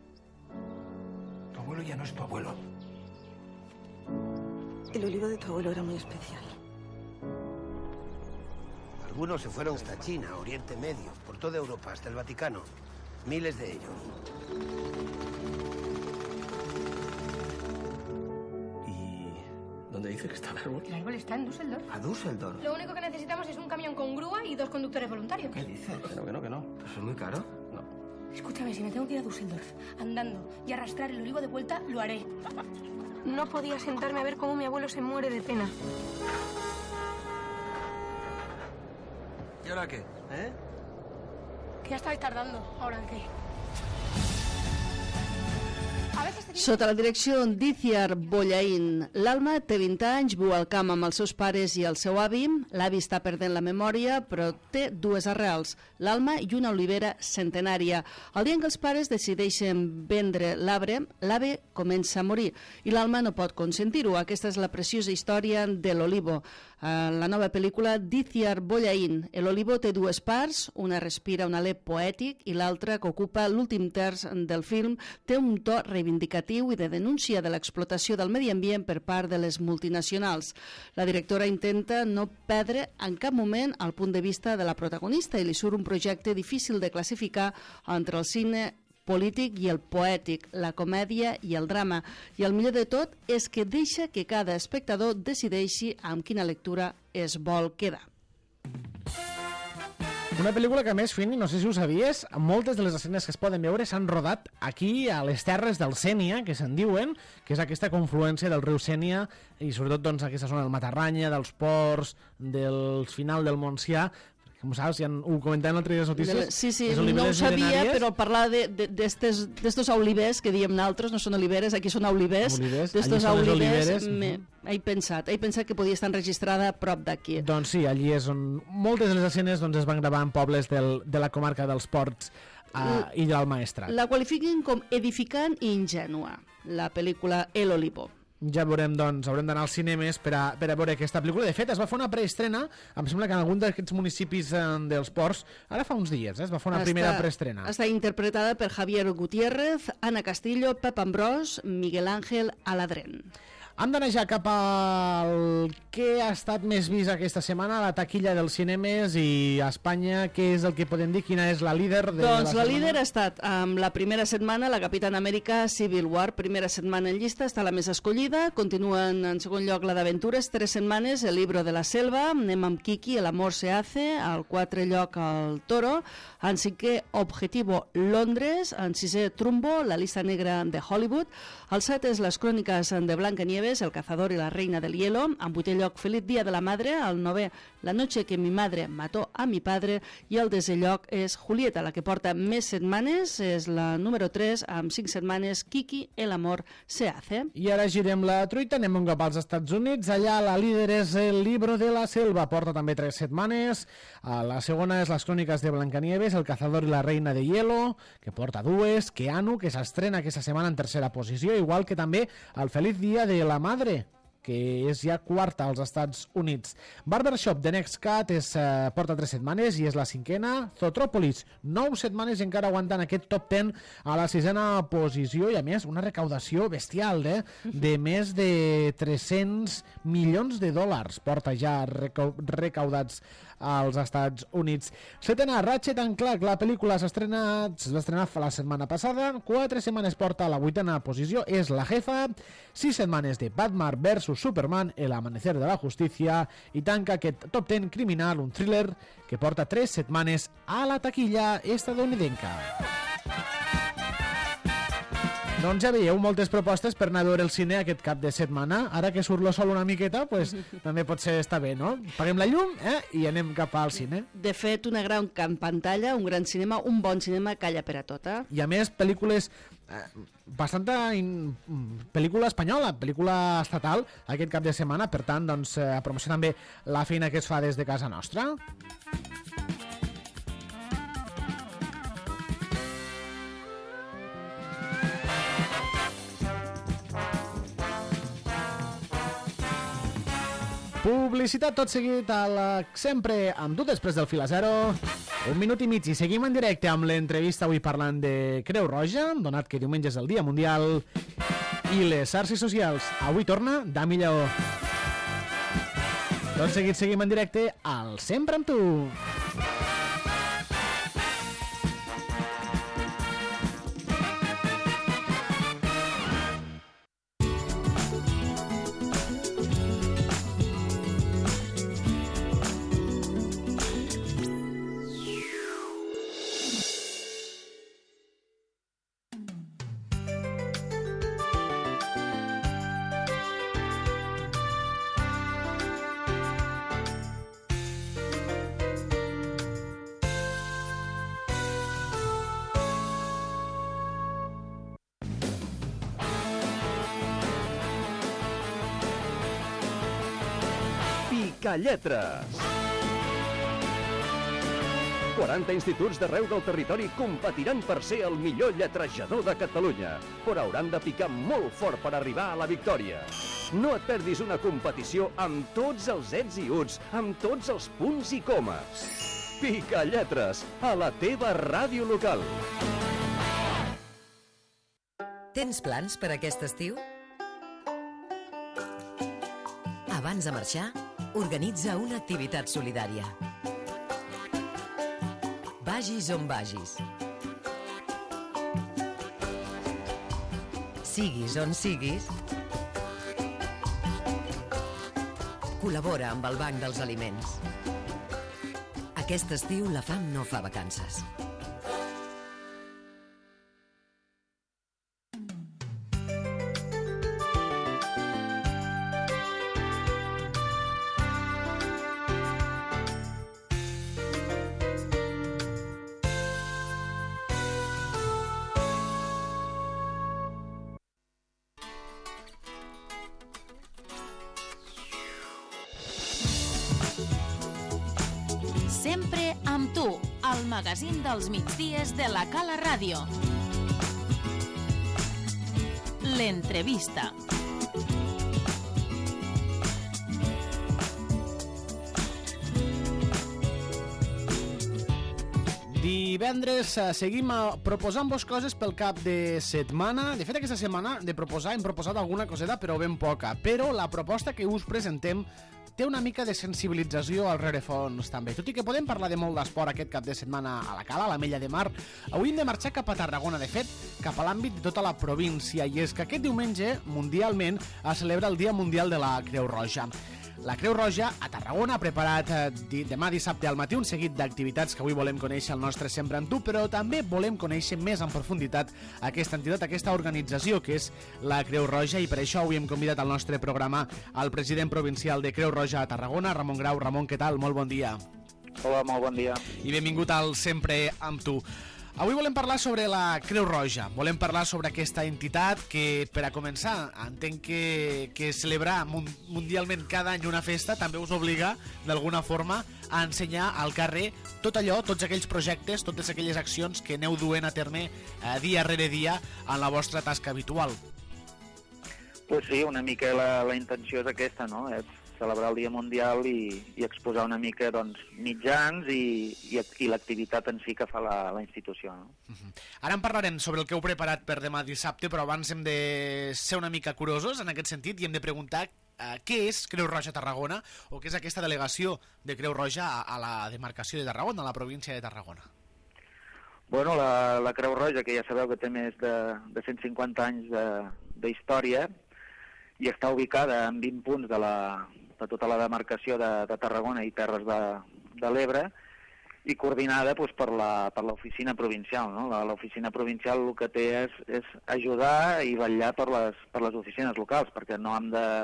Tu abuelo ya no es tu abuelo. El olivo de tu abuelo era muy especial. Algunos se fueron hasta China, Oriente Medio, por toda Europa, hasta el Vaticano. Miles de ellos. ¿Y dónde dice que está el árbol? El árbol está en Düsseldorf. ¿A Düsseldorf? Lo único que necesitamos es un camión con grúa y dos conductores voluntarios. ¿Qué dices? Que no, que no, que no. ¿Pues es muy caro? No. Escúchame, si me tengo que ir a Düsseldorf andando y arrastrar el olivo de vuelta, lo haré. No podía sentarme a ver cómo mi abuelo se muere de pena. ¿Y ahora qué? ¿Eh? Que ya estabais tardando. ¿Ahora qué? Sota la direcció d'Itziar Bollaín, l'Alma té vint anys, viu al camp amb els seus pares i el seu avi. L'avi està perdent la memòria, però té dues arrels, l'Alma i una olivera centenària. El dia en què els pares decideixen vendre l'arbre, l'avi comença a morir i l'Alma no pot consentir-ho. Aquesta és la preciosa història de l'Olivo. La nova pel·lícula d'Itziar Bollaín. El Olivo té dues parts, una respira un alè poètic i l'altra, que ocupa l'últim terç del film, té un to reivindicatiu i de denúncia de l'explotació del medi ambient per part de les multinacionals. La directora intenta no perdre en cap moment el punt de vista de la protagonista i li surt un projecte difícil de classificar entre el cine polític i el poètic, la comèdia i el drama. I el millor de tot és que deixa que cada espectador decideixi amb quina lectura es vol quedar. Una pel·lícula que, a més, Fini, no sé si ho sabies, moltes de les escenes que es poden veure s'han rodat aquí, a les terres del Sénia, que se'n diuen, que és aquesta confluència del riu Sénia i, sobretot, doncs, aquesta zona del Matarranya, dels ports, del final del Montsià. com saps, ja ho comentàvem l'altre dia les notícies. Sí, sí, no ho sabia, però parlar d'estos olivers, que diem naltros, no són oliveres, aquí són olivers, d'estos olivers, he pensat, he pensat que podia estar enregistrada a prop d'aquí. Doncs sí, allí és on moltes de les escenes es van gravar en pobles de la comarca dels Ports i del Maestrat. La qualifiquen com edificant i ingènua, la pel·lícula El Olivo. Ja veurem, doncs, haurem d'anar als cinemes per a, per a veure aquesta pel·lícula. De fet, es va fer una preestrena, em sembla que en algun d'aquests municipis dels Ports, ara fa uns dies, eh, es va fer una està, primera preestrena. Està interpretada per Javier Gutiérrez, Ana Castillo, Pep Ambrós, Miguel Ángel Aladrén. Hem d'anar ja cap al que ha estat més vist aquesta setmana, la taquilla dels cinemes i a Espanya. Què és el que podem dir? Quina és la líder de doncs la, la líder ha estat amb la primera setmana la Capitán Amèrica Civil War, primera setmana en llista, està la més escollida. Continuen en segon lloc la d'Aventures, tres setmanes, El libro de la selva, anem amb Kiki, El amor se hace, al quatre lloc el Toro, en cinquè Objetivo Londres, en sisè Trumbo, La lista negra de Hollywood, el set és Les cròniques de Blancanieves, El cazador y la reina del hielo, en vuitè lloc Feliz día de la madre, el novè La noche que mi madre mató a mi padre i el desè lloc és Julieta, la que porta més setmanes, és la número tres amb cinc setmanes, Kiki, El amor se hace. I ara girem la truita, anem un cop als Estats Units, allà la líder és El libro de la selva, porta també tres setmanes, la segona és Les cròniques de Blancanieves, El cazador y la reina de hielo, que porta dues, Keanu, que s'estrena aquesta setmana en tercera posició, igual que també El feliz día de la La madre, que és ja quarta als Estats Units. Barbershop, The Next Cut, és, eh, porta tres setmanes i és la cinquena. Zootropolis, nou setmanes i encara aguantant aquest top ten a la sisena posició i a més una recaudació bestial, eh? De més de tres-cents milions de dòlars porta ja recaudats als Estats Units. Setena, Ratchet and Clank, la pel·lícula s'estrena, es va estrenar la setmana passada, quatre setmanes porta a la vuitena posició, és La jefa, sis setmanes de Batman versus Superman, El amanecer de la justícia, i tanca aquest top ten criminal, un thriller que porta tres setmanes a la taquilla estadounidenca. Doncs ja veieu, moltes propostes per anar a veure el cine aquest cap de setmana. Ara que surt lo sol una miqueta, pues, també pot ser estar bé, no? Paguem la llum eh? i anem cap al cine. De fet, una gran pantalla, un gran cinema, un bon cinema calla per a tot. Eh? I a més, pel·lícules... Eh, bastanta in, pel·lícula espanyola, pel·lícula estatal aquest cap de setmana, per tant, doncs, eh, promoció també la feina que es fa des de casa nostra. Publicitat tot seguit a la... sempre amb tu després del fil a zero. Un minut i mig i seguim en directe amb l'entrevista avui parlant de Creu Roja, donat que diumenge és el Dia Mundial, i les xarxes socials. Avui torna Dami Lleó. Tot seguit seguim en directe al Sempre amb tu. Lletres. quaranta instituts d'arreu del territori competiran per ser el millor lletrejador de Catalunya, però hauran de picar molt fort per arribar a la victòria. No et perdis una competició amb tots els ets i uts, amb tots els punts i comes. Pica Lletres, a la teva ràdio local. Tens plans per aquest estiu? Abans de marxar, organitza una activitat solidària. Vagis on vagis. Siguis on siguis, col·labora amb el Banc dels Aliments. Aquest estiu la fam no fa vacances. Som tu, el magazín dels migdies de la Cala Ràdio. L'entrevista. Divendres seguim proposant-vos coses pel cap de setmana. De fet, aquesta setmana de proposar hem proposat alguna coseta, però ben poca. Però la proposta que us presentem té una mica de sensibilització al rerefons també. Tot i que podem parlar de molt d'esport aquest cap de setmana a la Cala, a l'Ametlla de Mar, avui hem de marxar cap a Tarragona, de fet, cap a l'àmbit de tota la província. I és que aquest diumenge, mundialment, es celebra el Dia Mundial de la Creu Roja. La Creu Roja a Tarragona ha preparat eh, demà dissabte al matí un seguit d'activitats que avui volem conèixer al nostre Sempre amb tu, però també volem conèixer més en profunditat aquesta entitat, aquesta organització que és la Creu Roja, i per això avui hem convidat al nostre programa al president provincial de Creu Roja a Tarragona, Ramon Grau. Ramon, què tal? Molt bon dia. Hola, molt bon dia. I benvingut al Sempre amb tu. Avui volem parlar sobre la Creu Roja, volem parlar sobre aquesta entitat que, per a començar, entenc que, que celebrar mundialment cada any una festa també us obliga, d'alguna forma, a ensenyar al carrer tot allò, tots aquells projectes, totes aquelles accions que aneu duent a terme eh, dia rere dia en la vostra tasca habitual. Pues sí, una mica la, la intenció és aquesta, no? És celebrar el Dia Mundial i, i exposar una mica doncs, mitjans i, i, i l'activitat en si que fa la, la institució. No? Uh-huh. Ara en parlarem sobre el que heu preparat per demà dissabte, però abans hem de ser una mica curosos en aquest sentit i hem de preguntar uh, què és Creu Roja Tarragona o què és aquesta delegació de Creu Roja a, a la demarcació de Tarragona, a la província de Tarragona. Bueno, la, la Creu Roja, que ja sabeu que té més de, de cent cinquanta anys d'història i està ubicada en vint punts de la de tota la demarcació de, de Tarragona i Terres de, de l'Ebre i coordinada doncs, per la, per l'oficina provincial. No? L'oficina provincial el que té és, és ajudar i vetllar per les, per les oficines locals, perquè no hem de,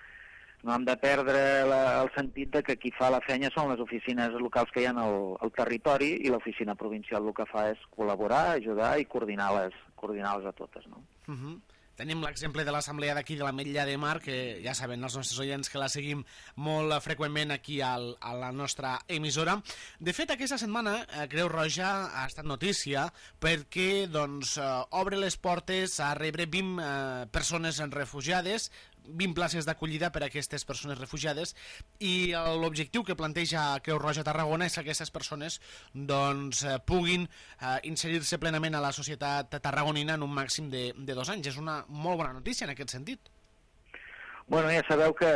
no hem de perdre la, el sentit de que qui fa la feina són les oficines locals que hi ha al, al territori i l'oficina provincial el que fa és col·laborar, ajudar i coordinar-les coordinar-les a totes. No? Uh-huh. Tenim l'exemple de l'assemblea d'aquí de l'Ametlla de Mar, que ja saben els nostres oients que la seguim molt freqüentment aquí al, a la nostra emissora. De fet, aquesta setmana eh, Creu Roja ha estat notícia perquè doncs, eh, obre les portes a rebre vint eh, persones refugiades, vint places d'acollida per a aquestes persones refugiades, i l'objectiu que planteja Creu Roja Tarragona és que aquestes persones doncs, eh, puguin eh, inserir-se plenament a la societat tarragonina en un màxim de, de dos anys. És una molt bona notícia en aquest sentit. Bueno, ja sabeu que,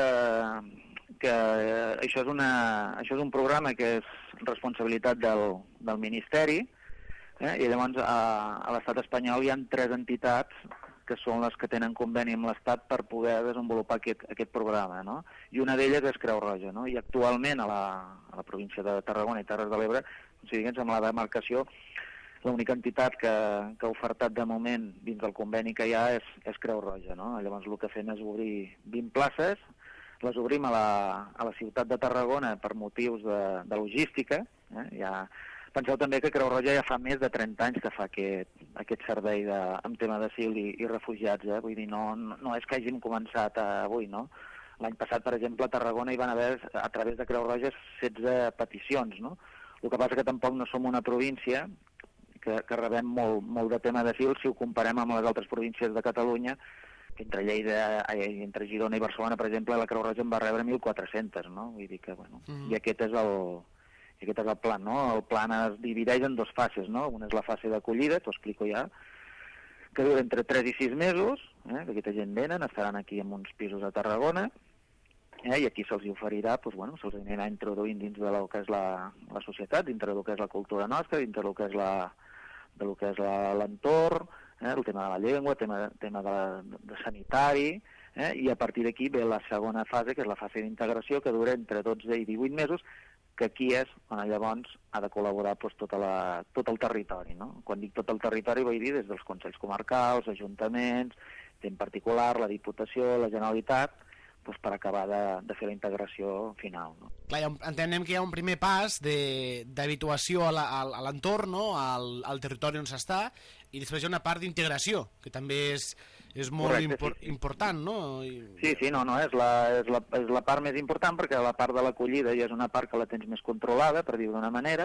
que això, és una, això és un programa que és responsabilitat del, del Ministeri, eh? I llavors a, a l'estat espanyol hi ha tres entitats que són les que tenen conveni amb l'Estat per poder desenvolupar aquest, aquest programa, no? I una d'elles és Creu Roja, no? I actualment a la, a la província de Tarragona i Terres de l'Ebre, o sigui, amb la demarcació, l'única entitat que, que ha ofertat de moment dins del conveni que hi ha és, és Creu Roja, no? Llavors el que fem és obrir vint places, les obrim a la, a la ciutat de Tarragona per motius de, de logística, eh? Ja... Penseu també que Creu Roja ja fa més de trenta anys que fa aquest, aquest servei de, en tema d'asil i, i refugiats, eh? Vull dir, no, no és que hàgim començat avui, no? L'any passat, per exemple, a Tarragona hi van haver, a través de Creu Roja, setze peticions, no? El que passa que tampoc no som una província que, que rebem molt, molt de tema d'asil si ho comparem amb les altres províncies de Catalunya, que entre Lleida, entre Girona i Barcelona, per exemple, la Creu Roja en va rebre mil quatre-cents, no? Vull dir que, bueno, mm-hmm. I aquest és el... I aquest és el plan, no? El plan es divideix en dues fases, no? Una és la fase d'acollida, t'ho explico ja, que dura entre tres i sis mesos, eh? Que aquesta gent venen, estaran aquí en uns pisos a Tarragona, eh? I aquí se'ls oferirà, doncs, bueno, se'ls anirà introduint dins de lo que és la, la societat, dintre del que és la cultura nostra, dintre del que és la, de lo que és l'entorn, eh? El tema de la llengua, el tema, tema de, de sanitari, eh? I a partir d'aquí ve la segona fase, que és la fase d'integració, que dura entre dotze i divuit mesos, que aquí és on llavors ha de col·laborar doncs, tota la, tot el territori. No? Quan dic tot el territori vull dir des dels consells comarcals, ajuntaments, en particular la Diputació, la Generalitat, doncs, per acabar de, de fer la integració final. No? Clar, entenem que hi ha un primer pas d'habituació a l'entorn, no? al, al territori on s'està, i després hi ha una part d'integració, que també és, és molt Correcte, impor sí, sí. important, no? I... Sí, sí, no, no, és la, és, la, és la part més important perquè la part de l'acollida ja és una part que la tens més controlada, per dir-ho d'una manera,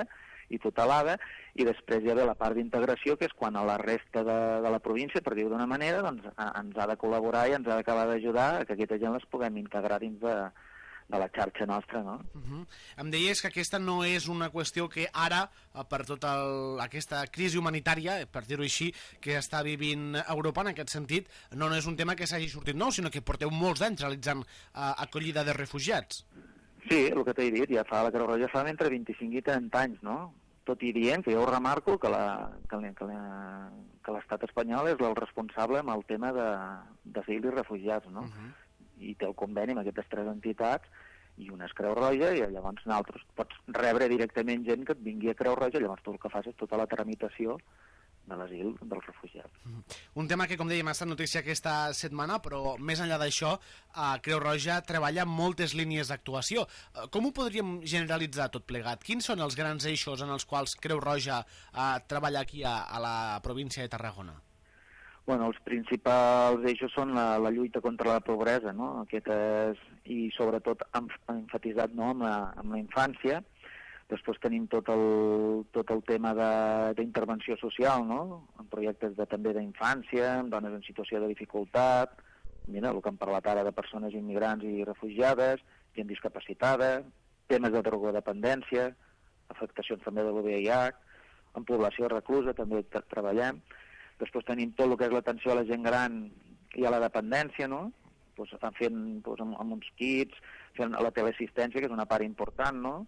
i tutelada, i després hi ha la part d'integració, que és quan a la resta de, de la província, per dir-ho d'una manera, doncs, a, ens ha de col·laborar i ens ha d'acabar d'ajudar a que aquesta gent les puguem integrar dins de, de la xarxa nostra, no? Uh -huh. Em deies que aquesta no és una qüestió que ara, per tota el, aquesta crisi humanitària, per dir-ho així, que està vivint Europa en aquest sentit, no, no és un tema que s'hagi sortit nou, sinó que porteu molts anys realitzant uh, acollida de refugiats. Sí, el que t'he dit, ja fa la Creu Roja fa entre vint-i-cinc i trenta anys, no? Tot i dient que jo ho remarco que la, que, que, la, que l'estat espanyol és el responsable amb el tema d'asil i refugiats, no? Uh -huh. I té el conveni amb aquestes tres entitats, i una és Creu Roja, i llavors nosaltres pots rebre directament gent que et vingui a Creu Roja, llavors tu el que fas és tota la tramitació de l'asil dels refugiats. Un tema que, com dèiem, ha estat notícia aquesta setmana, però més enllà d'això, Creu Roja treballa en moltes línies d'actuació. Com ho podríem generalitzar tot plegat? Quins són els grans eixos en els quals Creu Roja eh, treballa aquí a, a la província de Tarragona? Bueno, els principals eixos són la, la lluita contra la pobresa, no? Aquest és, i sobretot enfatitzat, no, amb, la, amb la infància. Després tenim tot el, tot el tema d'intervenció social, no? En projectes de, també d'infància, amb dones en situació de dificultat, mira, el que hem parlat ara de persones immigrants i refugiades, gent discapacitada, temes de drogodependència, afectacions també de l'U V I H, en població reclusa també treballem. Després tenim tot el que és l'atenció a la gent gran i a la dependència, no? Pues, fent pues, amb, amb uns kits, fent la teleassistència, que és una part important, no?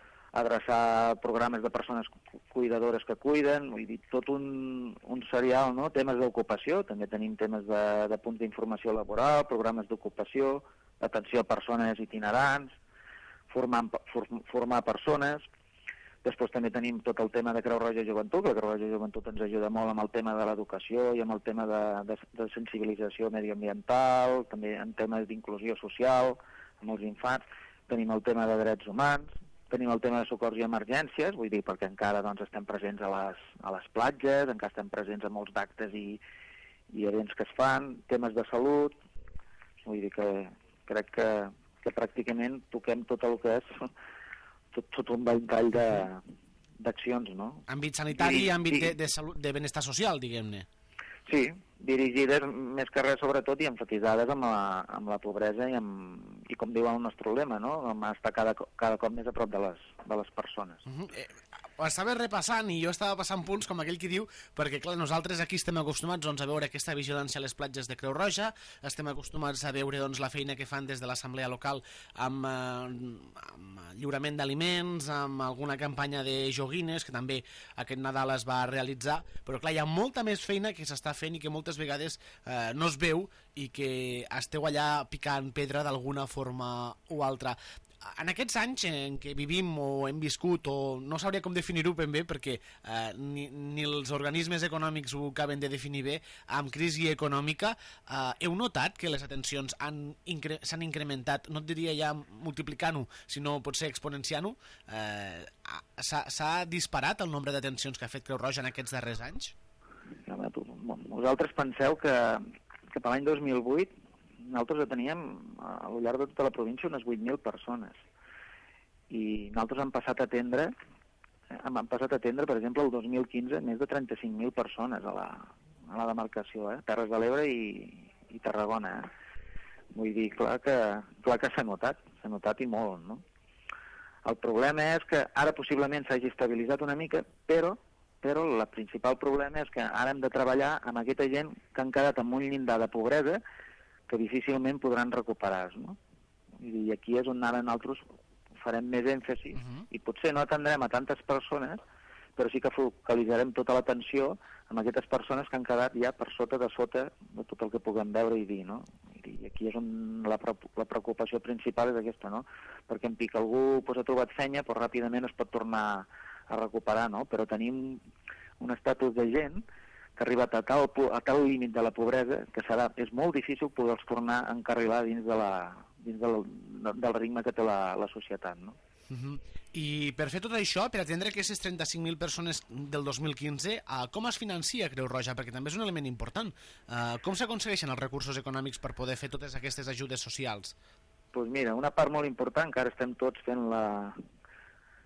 Adreçar programes de persones cuidadores que cuiden, vull dir, tot un, un serial, no? Temes d'ocupació, també tenim temes de, de punts d'informació laboral, programes d'ocupació, atenció a persones itinerants, formar, for, formar persones. Després també tenim tot el tema de Creu Roja Joventut, que la Creu Roja Joventut ens ajuda molt amb el tema de l'educació i amb el tema de, de, de sensibilització mediambiental, també en temes d'inclusió social, amb els infants. Tenim el tema de drets humans, tenim el tema de socors i emergències, vull dir, perquè encara doncs, estem presents a les, a les platges, encara estem presents a molts d'actes i, i events que es fan, temes de salut, vull dir que crec que, que pràcticament toquem tot el que és tot, tot un ventall d'accions, no? Àmbit sanitari i àmbit de, de, salut, de benestar social, diguem-ne. Sí, dirigides més que res sobretot i enfatitzades amb la, amb la pobresa i, amb, i com diu el nostre lema, no? Amb estar cada, cada cop més a prop de les, de les persones. Uh -huh. eh, ho estava repassant i jo estava passant punts com aquell que diu, perquè clar, nosaltres aquí estem acostumats doncs, a veure aquesta vigilància a les platges de Creu Roja, estem acostumats a veure doncs, la feina que fan des de l'assemblea local amb, eh, amb lliurament d'aliments, amb alguna campanya de joguines, que també aquest Nadal es va realitzar, però clar, hi ha molta més feina que s'està fent i que moltes vegades eh, no es veu i que esteu allà picant pedra d'alguna forma o altra. En aquests anys en què vivim o hem viscut, o no sabria com definir-ho ben bé, perquè eh, ni, ni els organismes econòmics ho acaben de definir bé, amb crisi econòmica, eh, heu notat que les atencions s'han incre incrementat, no et diria ja multiplicant-ho, sinó potser exponenciant-ho? Eh, S'ha disparat el nombre d'atencions que ha fet Creu Roja en aquests darrers anys? Vosaltres penseu que, que per l'any dos mil vuit nosaltres teníem al llarg de tota la província unes vuit mil persones i nosaltres hem passat a atendre hem passat a atendre, per exemple, el dos mil quinze més de trenta-cinc mil persones a la, a la demarcació, eh? Terres de l'Ebre i, i Tarragona. Eh? Vull dir, clar que, clar que s'ha notat, s'ha notat i molt, no? El problema és que ara possiblement s'hagi estabilitzat una mica, però però el principal problema és que ara hem de treballar amb aquesta gent que han quedat amb un llindar de pobresa que difícilment podran recuperar-se, no? I aquí és on ara nosaltres farem més èmfasi, uh -huh. i potser no atendrem a tantes persones, però sí que focalitzarem tota l'atenció amb aquestes persones que han quedat ja per sota de sota de tot el que puguem veure i dir, no? I aquí és on la, la preocupació principal és aquesta, no? Perquè en pic algú pues, ha trobat feina, però ràpidament es pot tornar a recuperar, no? Però tenim un estatus de gent que ha arribat a tal, a tal límit de la pobresa que serà, és molt difícil poder-los tornar a encarrilar dins, de la, dins del, del ritme que té la, la societat, no? Uh -huh. I per fer tot això, per atendre aquestes trenta-cinc mil persones del dos mil quinze, uh, com es financia Creu Roja? Perquè també és un element important. Uh, com s'aconsegueixen els recursos econòmics per poder fer totes aquestes ajudes socials? Doncs pues mira, una part molt important, que ara estem tots fent la...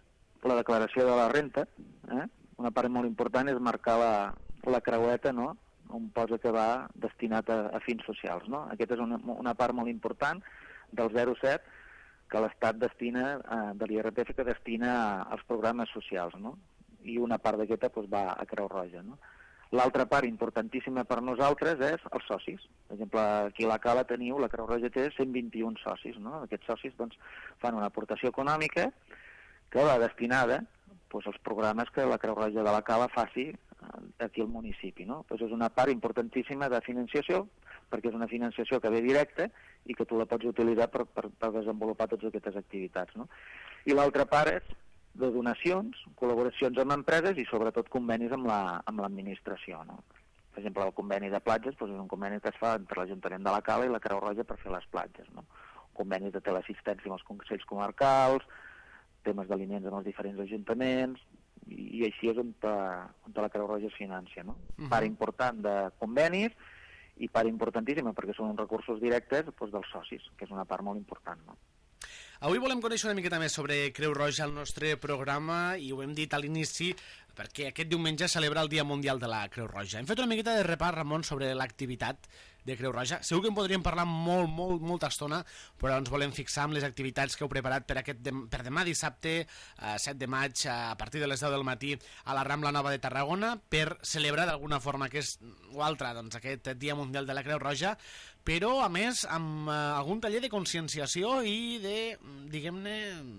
la declaració de la renta, eh? Una part molt important és marcar la, la creueta, no?, on posa que va destinat a, a fins socials, no? Aquesta és una, una part molt important del zero coma set que l'Estat destina, eh, de l'I R P F que destina als programes socials, no? I una part d'aquesta doncs, va a Creu Roja, no? L'altra part importantíssima per nosaltres és els socis. Per exemple, aquí a la Cala teniu, la Creu Roja té cent vint-i-un socis, no? Aquests socis doncs, fan una aportació econòmica que va destinada doncs, als programes que la Creu Roja de la Cala faci aquí al municipi, no? Doncs és una part importantíssima de financiació, perquè és una financiació que ve directa i que tu la pots utilitzar per, per, per desenvolupar totes aquestes activitats, no? I l'altra part és de donacions, col·laboracions amb empreses i sobretot convenis amb l'administració, la, amb no? Per exemple, el conveni de platges doncs és un conveni que es fa entre l'Ajuntament de la Cala i la Creu Roja per fer les platges, no? Convenis de teleassistència amb els consells comarcals, temes d'aliments amb els diferents ajuntaments, i, i així és on, on la Creu Roja es financia, no? Uh-huh. Part important de convenis i part importantíssima, perquè són uns recursos directes doncs, dels socis, que és una part molt important, no? Avui volem conèixer una miqueta més sobre Creu Roja al nostre programa i ho hem dit a l'inici perquè aquest diumenge celebra el Dia Mundial de la Creu Roja. Hem fet una miqueta de repàs, Ramon, sobre l'activitat de Creu Roja. Segur que en podríem parlar molt, molt, molta estona, però ens volem fixar en les activitats que heu preparat per, aquest de, per demà dissabte, eh, set de maig, a partir de les deu del matí, a la Rambla Nova de Tarragona, per celebrar d'alguna forma aquest o altra, doncs, aquest Dia Mundial de la Creu Roja, però, a més, amb eh, algun taller de conscienciació i de, diguem-ne,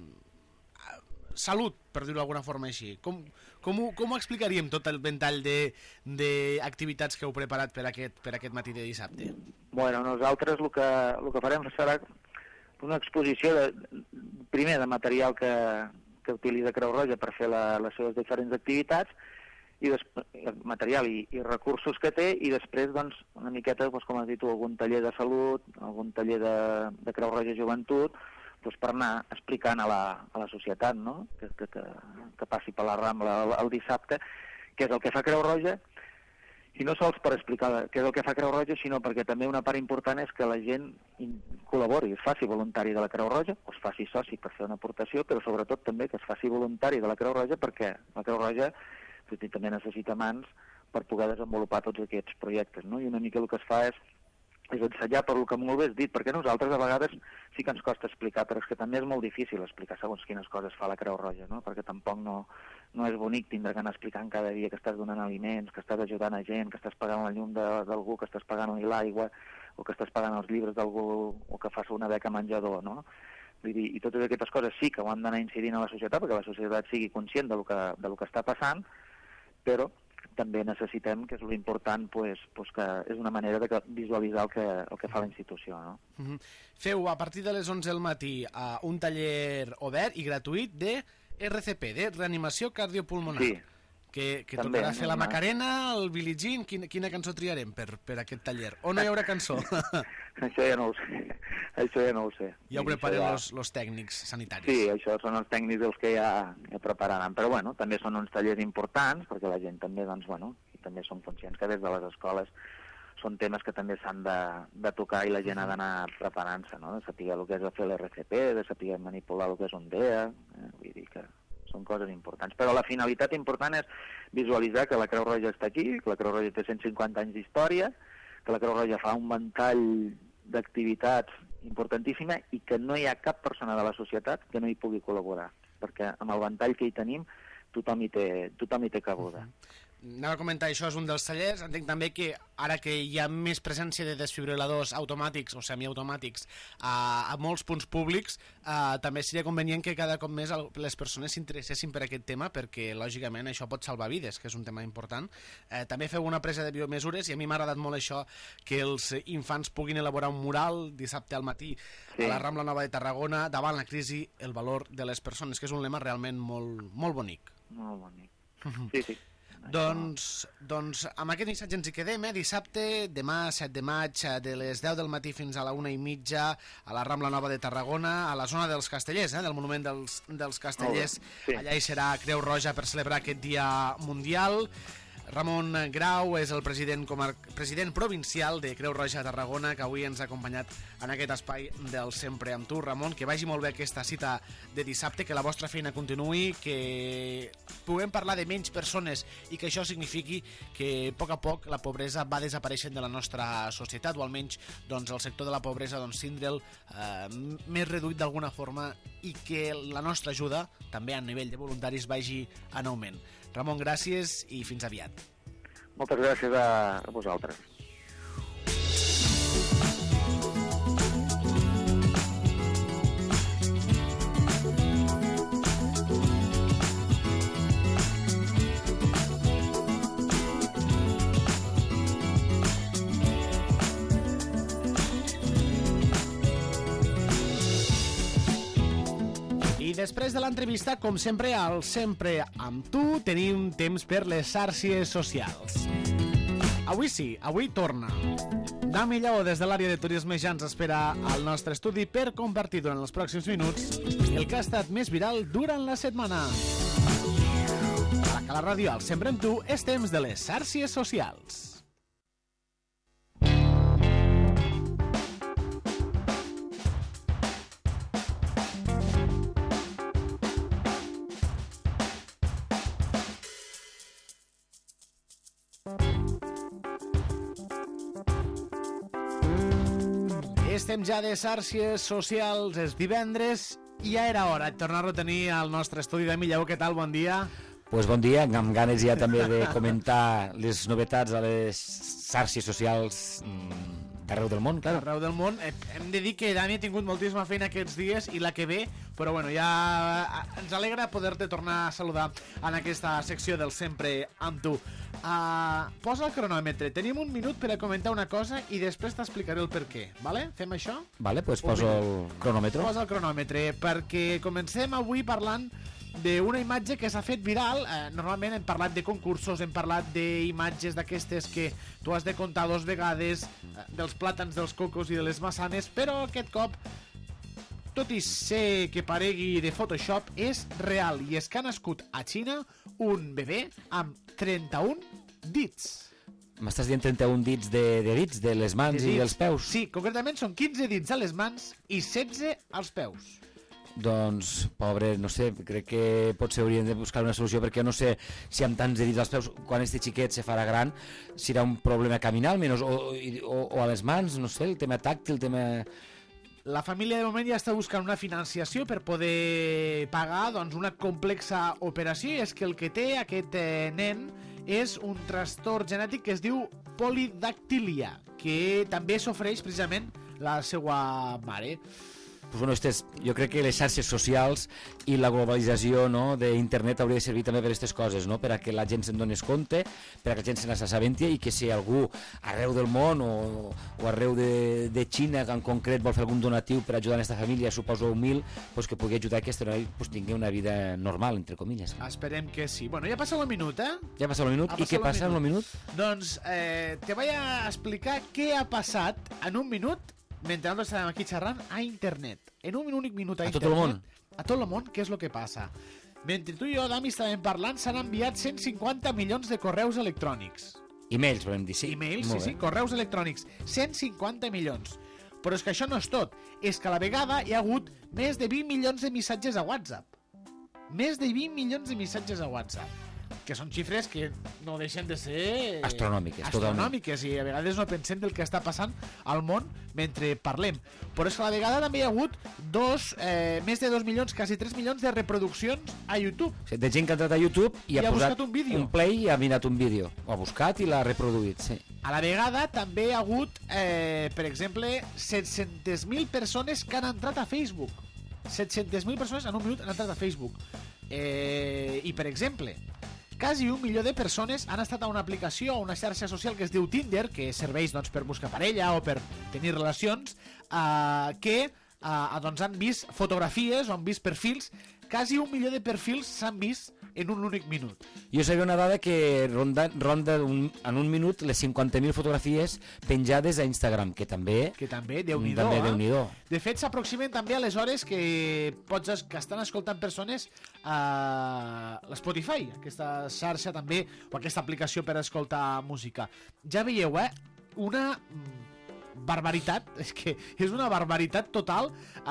salut, per dir-ho d'alguna forma així. Com, com, ho, com ho explicaríem tot el ventall d'activitats que heu preparat per aquest, per aquest matí de dissabte? Bueno, nosaltres el que, el que farem serà una exposició de, primer de material que, que utilitza Creu Roja per fer la, les seves diferents activitats, i material i, i recursos que té, i després doncs, una miqueta, doncs, com has dit tu, algun taller de salut, algun taller de, de Creu Roja Joventut, doncs per anar explicant a la, a la societat, no? que, que, que, que passi per la Rambla el, el dissabte, què és el que fa Creu Roja, i no sols per explicar què és el que fa Creu Roja, sinó perquè també una part important és que la gent col·labori, es faci voluntari de la Creu Roja, o es faci soci per fer una aportació, però sobretot també que es faci voluntari de la Creu Roja, perquè la Creu Roja també necessita mans per poder desenvolupar tots aquests projectes, no? I una mica el que es fa és és ensenyar per el que molt bé has dit, perquè nosaltres a vegades sí que ens costa explicar, però és que també és molt difícil explicar segons quines coses fa la Creu Roja, no? Perquè tampoc no, no és bonic tindre que anar explicant cada dia que estàs donant aliments, que estàs ajudant a gent, que estàs pagant la llum d'algú, que estàs pagant l'aigua, o que estàs pagant els llibres d'algú, o que fas una beca menjador, no? Vull dir, i totes aquestes coses sí que ho han d'anar incidint a la societat, perquè la societat sigui conscient de lo que, de lo que està passant, però també necessitem, que és l'important, pues, pues que és una manera de visualitzar el que, el que fa la institució, no? Uh-huh. Feu a partir de les onze del matí uh, un taller obert i gratuït de R C P, de reanimació cardiopulmonar. Sí. Que, que també, tocarà fer la Macarena, el Billie Jean. Quina, quina cançó triarem per, per aquest taller? O no hi haurà cançó? Això ja no ho sé. Això ja no ho sé. Ja ho preparen els ja... tècnics sanitaris. Sí, això són els tècnics els que ja, ja prepararan. Però bueno, també són uns tallers importants, perquè la gent també, doncs, bueno, i també som conscients que des de les escoles són temes que també s'han de, de tocar i la gent ha d'anar preparant-se, no? De saber el que és fer l'R C P, de saber manipular el que és un D E A, eh? Vull dir que són coses importants. Però la finalitat important és visualitzar que la Creu Roja està aquí, que la Creu Roja té cent cinquanta anys d'història, que la Creu Roja fa un ventall d'activitats importantíssima i que no hi ha cap persona de la societat que no hi pugui col·laborar, perquè amb el ventall que hi tenim tothom hi té, tothom hi té cabuda. Anava a comentar, això és un dels tallers. Entenc també que ara que hi ha més presència de desfibriladors automàtics o semiautomàtics a, a molts punts públics, eh, també seria convenient que cada cop més les persones s'interessessin per aquest tema, perquè lògicament això pot salvar vides, que és un tema important. Eh, també feu una presa de biomesures i a mi m'ha agradat molt això, que els infants puguin elaborar un mural dissabte al matí sí. a la Rambla Nova de Tarragona, davant la crisi, el valor de les persones, que és un lema realment molt, molt bonic. Molt bonic. Sí, sí. Doncs, doncs amb aquest missatge ens hi quedem, eh? Dissabte, demà, set de maig, de les deu del matí fins a la una i mitja, a la Rambla Nova de Tarragona, a la zona dels Castellers, eh? Del monument dels, dels Castellers. Sí. Allà hi serà Creu Roja per celebrar aquest dia mundial. Ramon Grau és el president, comar... president provincial de Creu Roja de Tarragona, que avui ens ha acompanyat en aquest espai del Sempre amb tu. Ramon, que vagi molt bé aquesta cita de dissabte, que la vostra feina continuï, que puguem parlar de menys persones i que això signifiqui que a poc a poc la pobresa va desapareixent de la nostra societat, o almenys doncs, el sector de la pobresa doncs, tindre'l eh, més reduït d'alguna forma, i que la nostra ajuda, també a nivell de voluntaris, vagi en augment. Ramon, gràcies i fins aviat. Moltes gràcies a, a vosaltres. I després de l'entrevista, com sempre, al Sempre amb tu, tenim temps per les xarxes socials. Avui sí, avui torna. Dami Lleó, des de l'àrea de turisme, ja ens espera al nostre estudi per compartir durant els pròxims minuts el que ha estat més viral durant la setmana. A la ràdio, al Sempre amb tu, és temps de les xarxes socials. Estem ja de xarxes socials, és divendres i ja era hora de tornar-lo a tenir al nostre estudi. Dami Lleó, què tal? Bon dia. Pues bon dia, amb ganes ja també de comentar les novetats a les xarxes socials d'arreu del món, clar. D'arreu del món. Hem de dir que Dani ha tingut moltíssima feina aquests dies i la que ve, però bueno, ja ens alegra poder-te tornar a saludar en aquesta secció del Sempre amb tu. Uh, posa el cronòmetre. Tenim un minut per a comentar una cosa i després t'explicaré el per què, vale? Fem això? Vale, pues poso el cronòmetre. Posa el cronòmetre, perquè comencem avui parlant d'una imatge que s'ha fet viral. Eh, normalment hem parlat de concursos, hem parlat d'imatges d'aquestes que tu has de comptar dos vegades, eh, dels plàtans, dels cocos i de les maçanes, però aquest cop, tot i ser que paregui de Photoshop, és real, i és que ha nascut a Xina un bebè amb trenta-un dits. M'estàs dient trenta-un dits de, de dits, de les mans de i dels peus? Sí, concretament són quinze dits a les mans i setze als peus. Doncs, pobre, no sé, crec que potser hauríem de buscar una solució, perquè no sé si amb tants de dits als peus, quan este xiquet se farà gran, serà un problema caminar, almenys, o, o, o a les mans, no sé, el tema tàctil, el tema... La família de moment ja està buscant una financiació per poder pagar doncs, una complexa operació, i és que el que té aquest eh, nen és un trastorn genètic que es diu polidactília, que també sofreix precisament la seva mare. Pues bueno, estes, jo crec que les xarxes socials i la globalització, no, d'internet hauria de servir també per aquestes coses, no? Per a que la gent se'n dones compte, per a que la gent se n'assabenti, i que si algú arreu del món o, o arreu de, de Xina en concret vol fer algun donatiu per ajudar a aquesta família, suposo humil, pues que pugui ajudar a aquesta noia, pues tingui una vida normal, entre comilles. Esperem que sí. Bueno, ja passa el minut, eh? Ja passa el minut. I què passa en el minut? Doncs eh, te vaig a explicar què ha passat en un minut mentre nosaltres estàvem aquí xerrant a internet. En un únic minut a, a internet. tot el món? A tot el món, què és el que passa? Mentre tu i jo, Dami, estàvem parlant, s'han enviat cent cinquanta milions de correus electrònics. E-mails, volem dir, sí. E-mails, sí, sí, correus electrònics. cent cinquanta milions. Però és que això no és tot. És que a la vegada hi ha hagut més de vint milions de missatges a WhatsApp. Més de vint milions de missatges a WhatsApp. Que són xifres que no deixen de ser... Astronòmiques. Astronòmiques, totalment. I a vegades no pensem del que està passant al món mentre parlem. Però és que a la vegada també hi ha hagut dos, eh, més de dos milions, quasi tres milions de reproduccions a YouTube. Sí, de gent que ha entrat a YouTube i, I ha, ha posat un, vídeo. un play i ha mirat un vídeo. Ho ha buscat i l'ha reproduït, sí. A la vegada també hi ha hagut, eh, per exemple, set-centes mil persones que han entrat a Facebook. set-centes mil persones en un minut han entrat a Facebook. Eh, I, per exemple... Quasi un milió de persones han estat a una aplicació o una xarxa social que es diu Tinder, que serveix doncs, per buscar parella o per tenir relacions, eh, que eh, doncs han vist fotografies o han vist perfils quasi un milió de perfils s'han vist en un únic minut. Jo sabia una dada que ronda, ronda un, en un minut les cinquanta mil fotografies penjades a Instagram, que també... Que també, Déu-n'hi-do, també, eh? Déu-n'hi-do. De fet, s'aproximen també a les hores que pots, que estan escoltant persones a l'Spotify, aquesta xarxa també, o aquesta aplicació per escoltar música. Ja veieu, eh? Una barbaritat, és que és una barbaritat total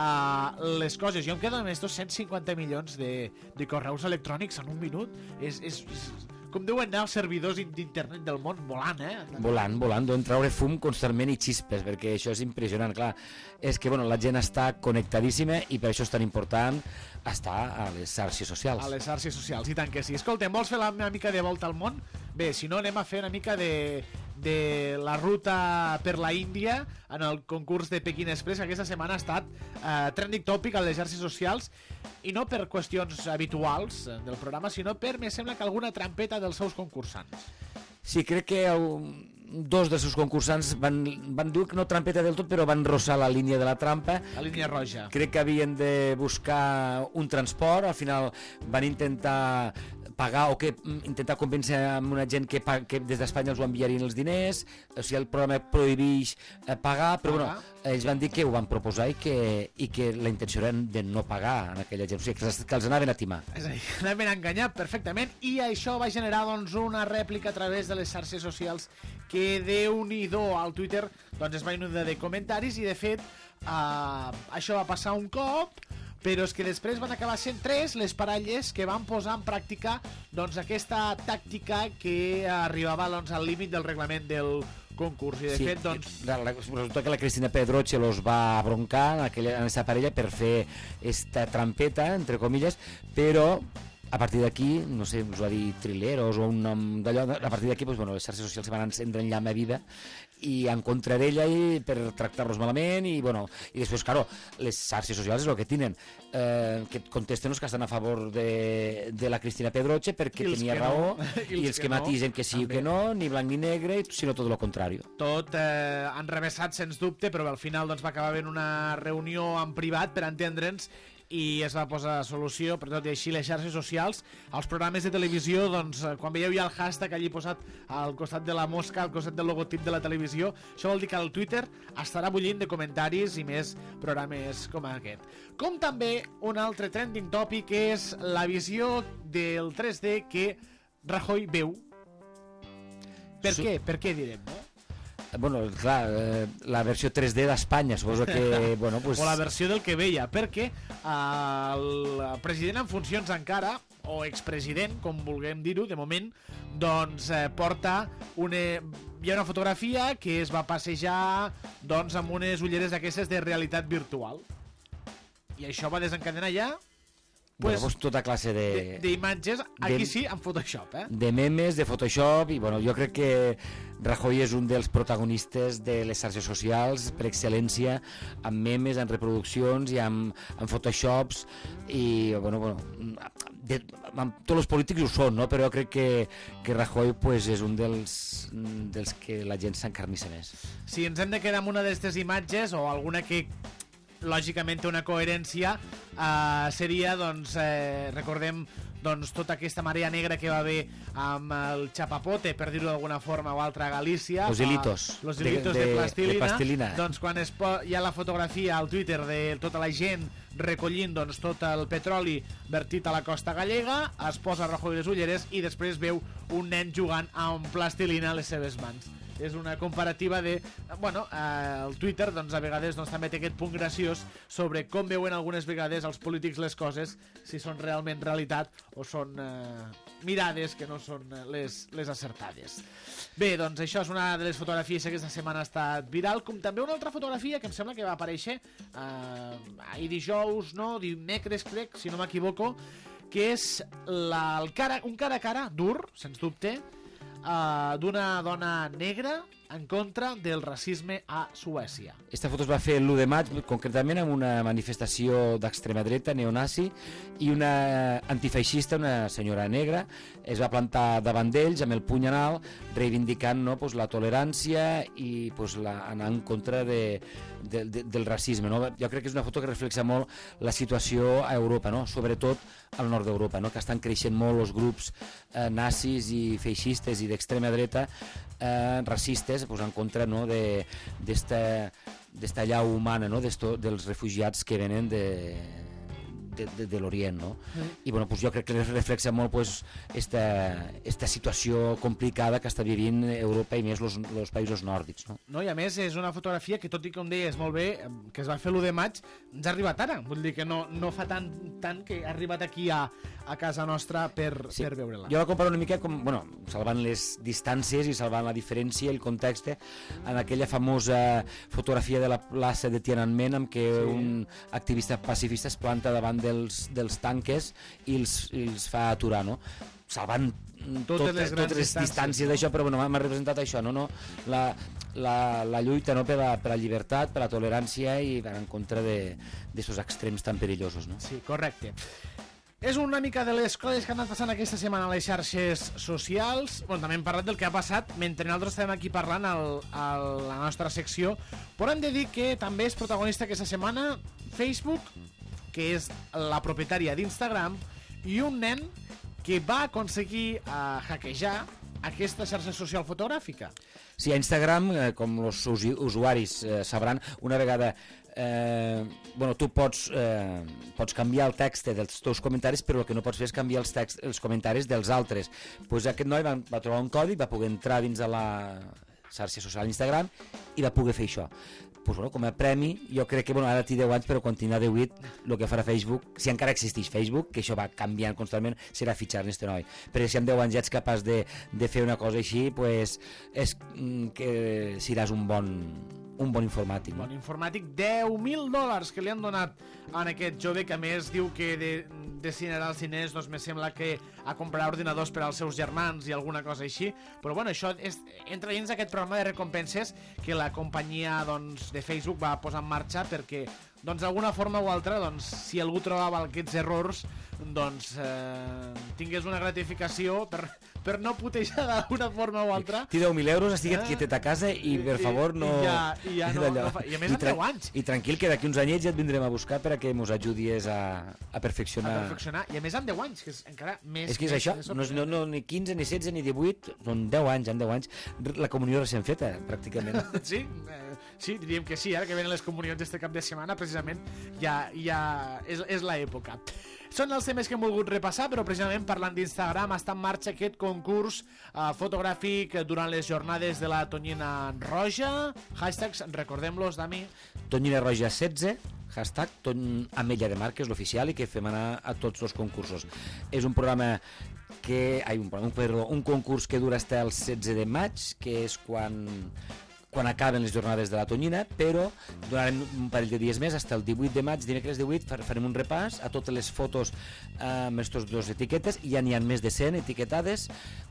uh, les coses. Jo em quedo amb estos cent cinquanta milions de, de correus electrònics en un minut. És, és, és com deuen anar els servidors d'internet del món volant, eh? Volant, volant, deuen treure fum constantment i xispes, perquè això és impressionant, clar. És que, bueno, la gent està connectadíssima i per això és tan important estar a les xarxes socials. A les xarxes socials, i tant que sí. Escolta, vols fer una mica de volta al món? Bé, si no, anem a fer una mica de, de la ruta per la Índia en el concurs de Peking Express, que aquesta setmana ha estat eh, trending topic a les xarxes socials, i no per qüestions habituals del programa, sinó per, me sembla que alguna trampeta dels seus concursants. Sí, crec que el, dos dels seus concursants van, van dir que no trampeta del tot, però van rossar la línia de la trampa. La línia roja. Crec que havien de buscar un transport, al final van intentar pagar o que intentar convèncer amb una gent que, que des d'Espanya els ho enviarien els diners, o sigui, el programa prohibeix eh, pagar, però pagar. Bueno, ells van dir que ho van proposar i que, i que la intenció era de no pagar en aquella gent, o sigui, que els, que els anaven a timar. És a dir, anaven a enganyar perfectament, i això va generar doncs, una rèplica a través de les xarxes socials que, Déu-n'hi-do, al Twitter doncs, es va inundar de comentaris, i de fet eh, això va passar un cop, però és que després van acabar sent tres les parelles que van posar en pràctica doncs, aquesta tàctica que arribava doncs, al límit del reglament del concurs. I de sí, fet, doncs... resulta que la Cristina Pedroche los va broncar en aquesta parella per fer esta trampeta, entre comilles, però a partir d'aquí, no sé, us ho ha dit Trileros o un nom d'allò, a partir d'aquí pues, bueno, les xarxes socials se van encendre en llama vida i en contra d'ella i per tractar-los malament i, bueno, i després, claro, les xarxes socials és el que tenen, eh, que contesten els que estan a favor de, de la Cristina Pedroche perquè tenia raó no. I, i els que, que matisen no, que sí o que no, ni blanc ni negre, sinó tot el contrari. Tot eh, enrevessat, sens dubte, però al final doncs, va acabar en una reunió en privat per entendre'ns i es va posar solució, per tot i així les xarxes socials, els programes de televisió, doncs, quan veieu ja el hashtag allí posat al costat de la mosca, al costat del logotip de la televisió, això vol dir que el Twitter estarà bullint de comentaris i més programes com aquest. Com també un altre trending topic és la visió del tres D que Rajoy veu. Per sí. què? Per què direm, no? Bueno, clar, eh, la versió tres D d'Espanya, suposo que... Bueno, pues... O la versió del que veia, perquè eh, el president en funcions encara, o expresident, com vulguem dir-ho, de moment, doncs eh, porta una... Hi ha una fotografia que es va passejar doncs, amb unes ulleres d'aquestes de realitat virtual. I això va desencadenar ja... Pues, bueno, pues tota classe de... d'imatges, aquí de, sí, en Photoshop, eh? De memes, de Photoshop, i bueno, jo crec que Rajoy és un dels protagonistes de les xarxes socials per excel·lència, amb memes, en reproduccions i amb, amb Photoshops, i bueno, bueno de, amb tots els polítics ho són, no? Però jo crec que, que Rajoy pues, és un dels, dels que la gent s'encarnissa més. Si ens hem de quedar amb una d'aquestes imatges, o alguna que lògicament té una coherència, eh, seria, doncs, eh, recordem doncs, tota aquesta marea negra que va haver amb el chapapote, per dir-ho d'alguna forma o altra, a Galícia. Los hilitos. Uh, los hilitos de, de, plastilina. de plastilina. Doncs quan es po hi ha la fotografia al Twitter de tota la gent recollint doncs, tot el petroli vertit a la costa gallega, es posa Rajoy les ulleres i després veu un nen jugant amb plastilina a les seves mans. És una comparativa de... Bueno, eh, el Twitter doncs, a vegades doncs, també té aquest punt graciós sobre com veuen algunes vegades els polítics les coses, si són realment realitat o són eh, mirades que no són les, les acertades. Bé, doncs això és una de les fotografies que aquesta setmana ha estat viral, com també una altra fotografia que em sembla que va aparèixer eh, ahir dijous, no? Dimecres, crec, si no m'equivoco, que és la, el cara, un cara a cara dur, sens dubte, Uh, d'una dona negra en contra del racisme a Suècia. Esta foto es va fer l'u de maig, concretament amb una manifestació d'extrema dreta, neonazi, i una antifeixista, una senyora negra, es va plantar davant d'ells amb el puny en alt, reivindicant, no, pues, la tolerància i pues, la, anar en contra de, de, de, del racisme. No? Jo crec que és una foto que reflexa molt la situació a Europa, no? Sobretot al nord d'Europa, no? Que estan creixent molt els grups eh, nazis i feixistes i d'extrema dreta eh, racistes pues, en contra, no, d'esta d'esta llau humana, no, dels refugiats que venen de, de, de, de l'Orient, no? Mm. I bueno, pues, jo crec que reflexa molt pues, esta, esta situació complicada que està vivint Europa i més els països nòrdics, no? No, i a més és una fotografia que, tot i que com deies molt bé, que es va fer l'u de maig, ens ha arribat ara, vull dir que no, no fa tant, tant que ha arribat aquí a, a casa nostra per, sí. per veure-la. Jo la comparo una mica com, bueno, salvant les distàncies i salvant la diferència i el context en aquella famosa fotografia de la plaça de Tiananmen en què sí. un activista pacifista es planta davant dels, dels tanques i els, i els fa aturar, no? Salvant totes, tot, les, totes les distàncies d'això, però bueno, m'ha representat això, no? No? La, la, la lluita, no? per, la, per la llibertat, per la tolerància i en contra d'aquests extrems tan perillosos, no? Sí, correcte. És una mica de les coses que han anat passant aquesta setmana a les xarxes socials. Bueno, també hem parlat del que ha passat mentre nosaltres estem aquí parlant al, a la nostra secció, però hem de dir que també és protagonista aquesta setmana Facebook, que és la propietària d'Instagram, i un nen que va aconseguir uh, hackejar aquesta xarxa social fotogràfica. Sí, a Instagram, eh, com els usuaris eh, sabran, una vegada eh, bueno, tu pots, eh, pots canviar el text dels teus comentaris, però el que no pots fer és canviar els, text, els comentaris dels altres. Pues aquest noi va, va trobar un codi, va poder entrar dins de la xarxa social Instagram i va poder fer això. Pues, bueno, com a premi, jo crec que bueno, ara té deu anys, però quan tindrà divuit, el que farà Facebook, si encara existeix Facebook, que això va canviant constantment, serà fitxar en este noi. Però si amb deu anys ja ets capaç de, de fer una cosa així, pues, és que seràs un bon, un bon informàtic. No? Bon informàtic, deu mil dòlars que li han donat a aquest jove, que a més diu que de, destinarà els diners, doncs me sembla que a comprar ordinadors per als seus germans i alguna cosa així, però bueno, això és, entra dins aquest programa de recompenses que la companyia doncs, de Facebook va posar en marxa perquè doncs d'alguna forma o altra, doncs, si algú trobava aquests errors, doncs eh, tingués una gratificació per, per no putejar d'alguna forma o altra. Té deu mil euros, estiguet eh? quietet a casa i, per favor, no... I, ja, i, ja no, no fa... I a més I en deu anys. I tranquil, que d'aquí uns anyets ja et vindrem a buscar per a que ens ajudies a, a perfeccionar... A perfeccionar, i a més en deu anys, que és encara més... És que és això, no, no, no, ni quinze, ni setze, ni divuit, són deu anys, en deu anys, la comunió recent feta, pràcticament. Sí, eh, sí, diríem que sí, ara que venen les comunions este cap de setmana, precisament, ja, ja és, és l'època. Són els temes que hem volgut repassar, però precisament parlant d'Instagram està en marxa aquest concurs eh, fotogràfic durant les jornades de la Tonyina Roja. Hashtags, recordem-los, Dami. Tonyina Roja setze, hashtag ton... Ametlla de Mar, que és l'oficial i que fem anar a tots els concursos. És un programa que... Ai, un, un, perdó, un concurs que dura fins el setze de maig, que és quan... quan acaben les jornades de la Tonyina, però durant un parell de dies més, fins el divuit de maig, dimecres divuit, farem un repàs a totes les fotos amb aquestes dues etiquetes, ja n'hi ha més de cent etiquetades,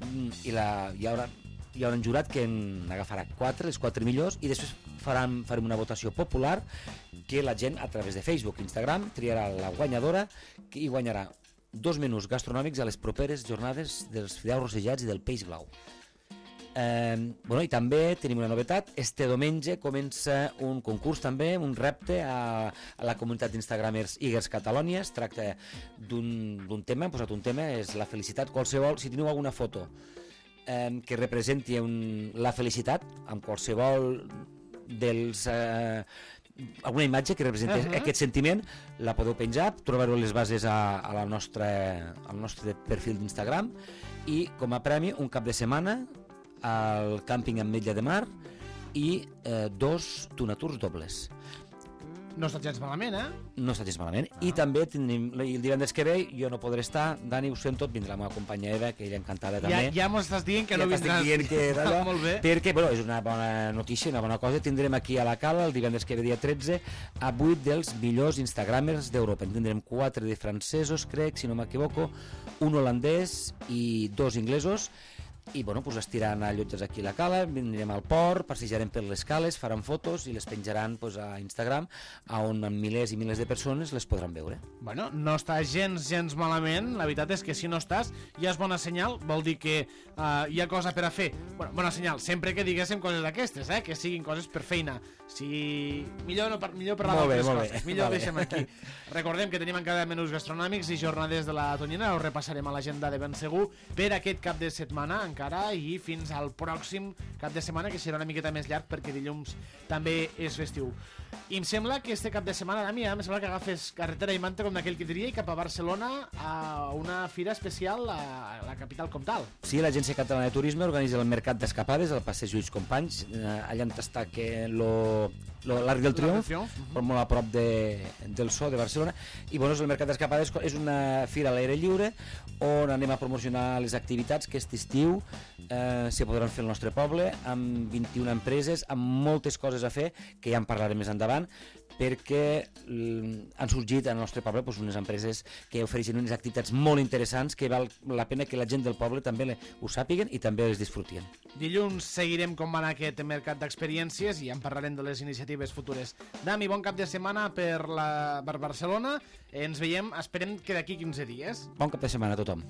i la, hi, haurà, hi haurà un jurat que en agafarà quatre, les quatre millors, i després faran, farem una votació popular que la gent, a través de Facebook i Instagram, triarà la guanyadora i guanyarà dos menús gastronòmics a les properes jornades dels fideus rossejats i del peix blau. Eh, bueno, i també tenim una novetat. Este diumenge comença un concurs també, un repte a, a la comunitat d'Instagramers Igers Catalònia. Es tracta d'un tema, hem posat un tema, és la felicitat qualsevol. Si teniu alguna foto eh, que representi un, la felicitat amb qualsevol dels... Eh, alguna imatge que representi uh -huh. aquest sentiment, la podeu penjar, trobareu les bases a, a la nostra, al nostre perfil d'Instagram, i com a premi un cap de setmana al càmping Ametlla de Mar i eh, dos tunaturs dobles. No està gens malament, eh? No està gens malament. Ah. I també tenim, el divendres que ve, jo no podré estar, Dani, ho sento, vindrà la meva companya Eva, que ella encantada també. Ja, ja m'ho estàs dient que ja no vindràs. Dient que d'allò, molt bé. Perquè, bueno, és una bona notícia, una bona cosa. Tindrem aquí a la Cala, el divendres que ve, dia tretze, a vuit dels millors instagramers d'Europa. En tindrem quatre de francesos, crec, si no m'equivoco, un holandès i dos inglesos. i bueno, pues estiran allotges aquí a la cala, anirem al port, passejarem per les cales, faran fotos i les penjaran pues, a Instagram, on amb milers i milers de persones les podran veure. Bueno, no està gens, gens malament. La veritat és que si no estàs ja és bona senyal, vol dir que uh, hi ha cosa per a fer. Bueno, bona senyal, sempre que diguéssim coses d'aquestes, eh? Que siguin coses per feina. Si... Millor, no, millor parlar d'altres coses. Millor vale. Deixem aquí. Recordem que tenim encara menús gastronòmics i jornades de la Tonyina, ho repassarem a l'agenda de ben segur per aquest cap de setmana encara i fins al pròxim cap de setmana, que serà una miqueta més llarg perquè dilluns també és festiu. I em sembla que este cap de setmana, Dami, em sembla que agafes carretera i manta com d'aquell que diria i cap a Barcelona a una fira especial a la capital comtal. Sí, l'Agència Catalana de Turisme organitza el Mercat d'Escapades al passeig Lluís Companys, allà on està que lo... l'Arc del Triomf, uh -huh. molt a prop de, del So de Barcelona, i bueno, el Mercat d'Escapades és una fira a l'aire lliure on anem a promocionar les activitats que aquest estiu eh, se podran fer al nostre poble, amb vint-i-una empreses, amb moltes coses a fer, que ja en parlarem més endavant, perquè han sorgit al nostre poble doncs, unes empreses que ofereixen unes activitats molt interessants que val la pena que la gent del poble també ho sàpiguen i també les disfrutien. Dilluns seguirem com va anar aquest mercat d'experiències i en parlarem de les iniciatives futures. Dami, bon cap de setmana per, la, per Barcelona. Ens veiem, esperem que d'aquí quinze dies. Bon cap de setmana a tothom.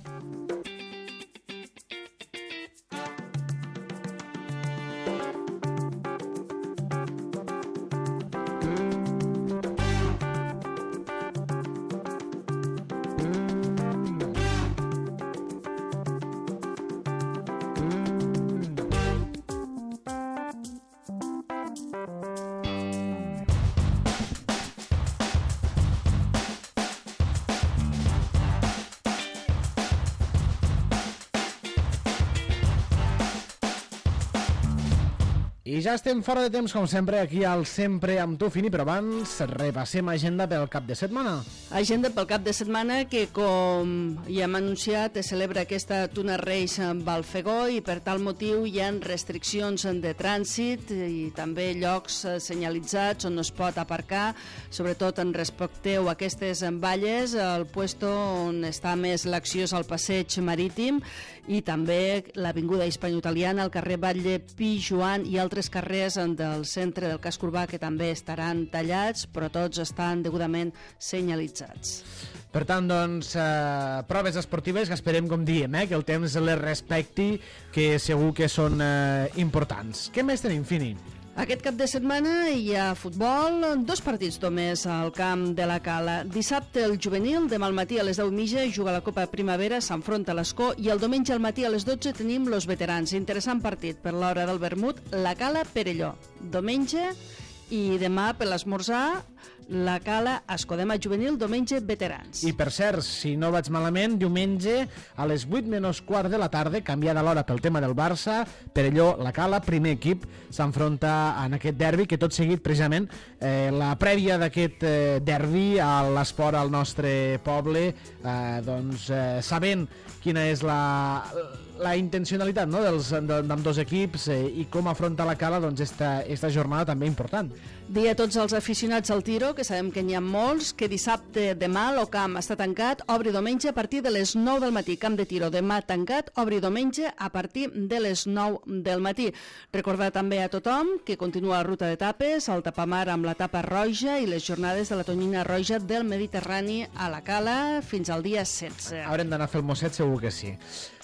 I ja estem fora de temps, com sempre, aquí al Sempre amb tu, Fini, però abans repassem agenda pel cap de setmana. Agenda pel cap de setmana que, com ja hem anunciat, es celebra aquesta Tuna Reis amb Balfegó i per tal motiu hi ha restriccions de trànsit i també llocs senyalitzats on no es pot aparcar, sobretot en respecteu aquestes valles, el puesto on està més l'acció és al passeig marítim i també l'avinguda hispano-italiana, el carrer Batlle Pi Joan i altres carrers del centre del casc urbà que també estaran tallats, però tots estan degudament senyalitzats. Per tant, doncs, eh, proves esportives que esperem, com diem, eh, que el temps les respecti, que segur que són eh, importants. Què més tenim, Fini? Aquest cap de setmana hi ha futbol, dos partits només al camp de la Cala. Dissabte el juvenil, demà al matí a les deu i mitja juga la Copa Primavera, s'enfronta a l'Escó, i el diumenge al matí a les dotze tenim los veterans. Interessant partit per l'hora del vermut, la Cala Perelló. Diumenge i demà per l'esmorzar la Cala Escodema Juvenil, diumenge veterans. I per cert, si no vaig malament, diumenge a les vuit menys quart de la tarda, canviada l'hora pel tema del Barça, Perelló, la Cala, primer equip, s'enfronta en aquest derbi, que tot seguit precisament eh, la prèvia d'aquest eh, derbi a l'esport al nostre poble, eh, doncs eh, sabent quina és la, la intencionalitat, no?, dels d'ambdós equips eh, i com afronta la Cala doncs esta, esta jornada també important. Dir a tots els aficionats al tiro, que sabem que n'hi ha molts, que dissabte demà l'Ocamp està tancat, obri diumenge a partir de les nou del matí. Camp de tiro demà tancat, obri diumenge a partir de les nou del matí. Recordar també a tothom que continua la ruta d'etapes, el tapamar amb la tapa roja i les jornades de la tonyina roja del Mediterrani a la Cala fins al dia setze. Haurem d'anar a fer el mosset, segur que sí.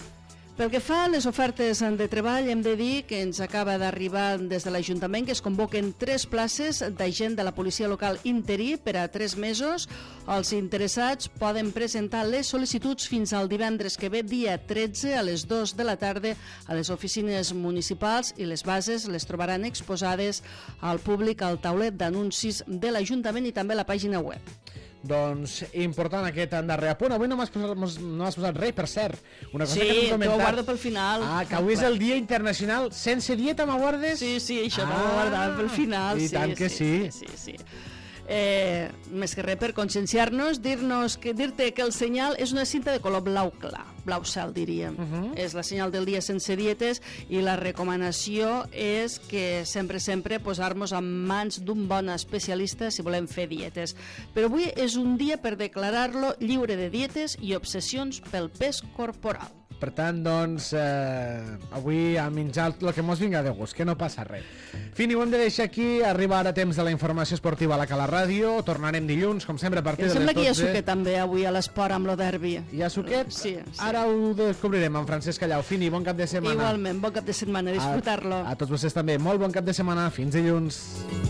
Pel que fa a les ofertes de treball, hem de dir que ens acaba d'arribar des de l'Ajuntament que es convoquen tres places d'agent de la policia local interí per a tres mesos. Els interessats poden presentar les sol·licituds fins al divendres que ve, dia tretze, a les dues de la tarda, a les oficines municipals, i les bases les trobaran exposades al públic al taulet d'anuncis de l'Ajuntament i també a la pàgina web. Doncs important aquest darrer apunt. Avui no m'has posat, no m'has posat res, per cert. Una cosa sí, que t'ho guardo pel final. Ah, que avui és el Dia Internacional sense dieta, m'ho guardes? Sí, sí, això ah, t'ho guardat pel final. I sí, tant que sí. Sí, sí, sí. Eh, més que res per conscienciar-nos, dir-nos que dir-te que el senyal és una cinta de color blau clar, blau cel diríem. Uh -huh. És la senyal del dia sense dietes i la recomanació és que sempre, sempre posar-nos en mans d'un bon especialista si volem fer dietes. Però avui és un dia per declarar-lo lliure de dietes i obsessions pel pes corporal. Per tant, doncs, eh, avui a menjar el que mos vinga de gust, que no passa res. Fini, ho hem de deixar aquí. Arriba ara temps de la informació esportiva a la Cala Ràdio. Tornarem dilluns, com sempre, a partir de les dotze. Em sembla que hi ha suquet també avui a l'esport amb lo derbi. Hi ha suquet? Sí, sí. Ara ho descobrirem amb Francesc Callau. Fini, bon cap de setmana. Igualment, bon cap de setmana, disfrutar-lo. A, a tots vostès també, molt bon cap de setmana. Fins dilluns.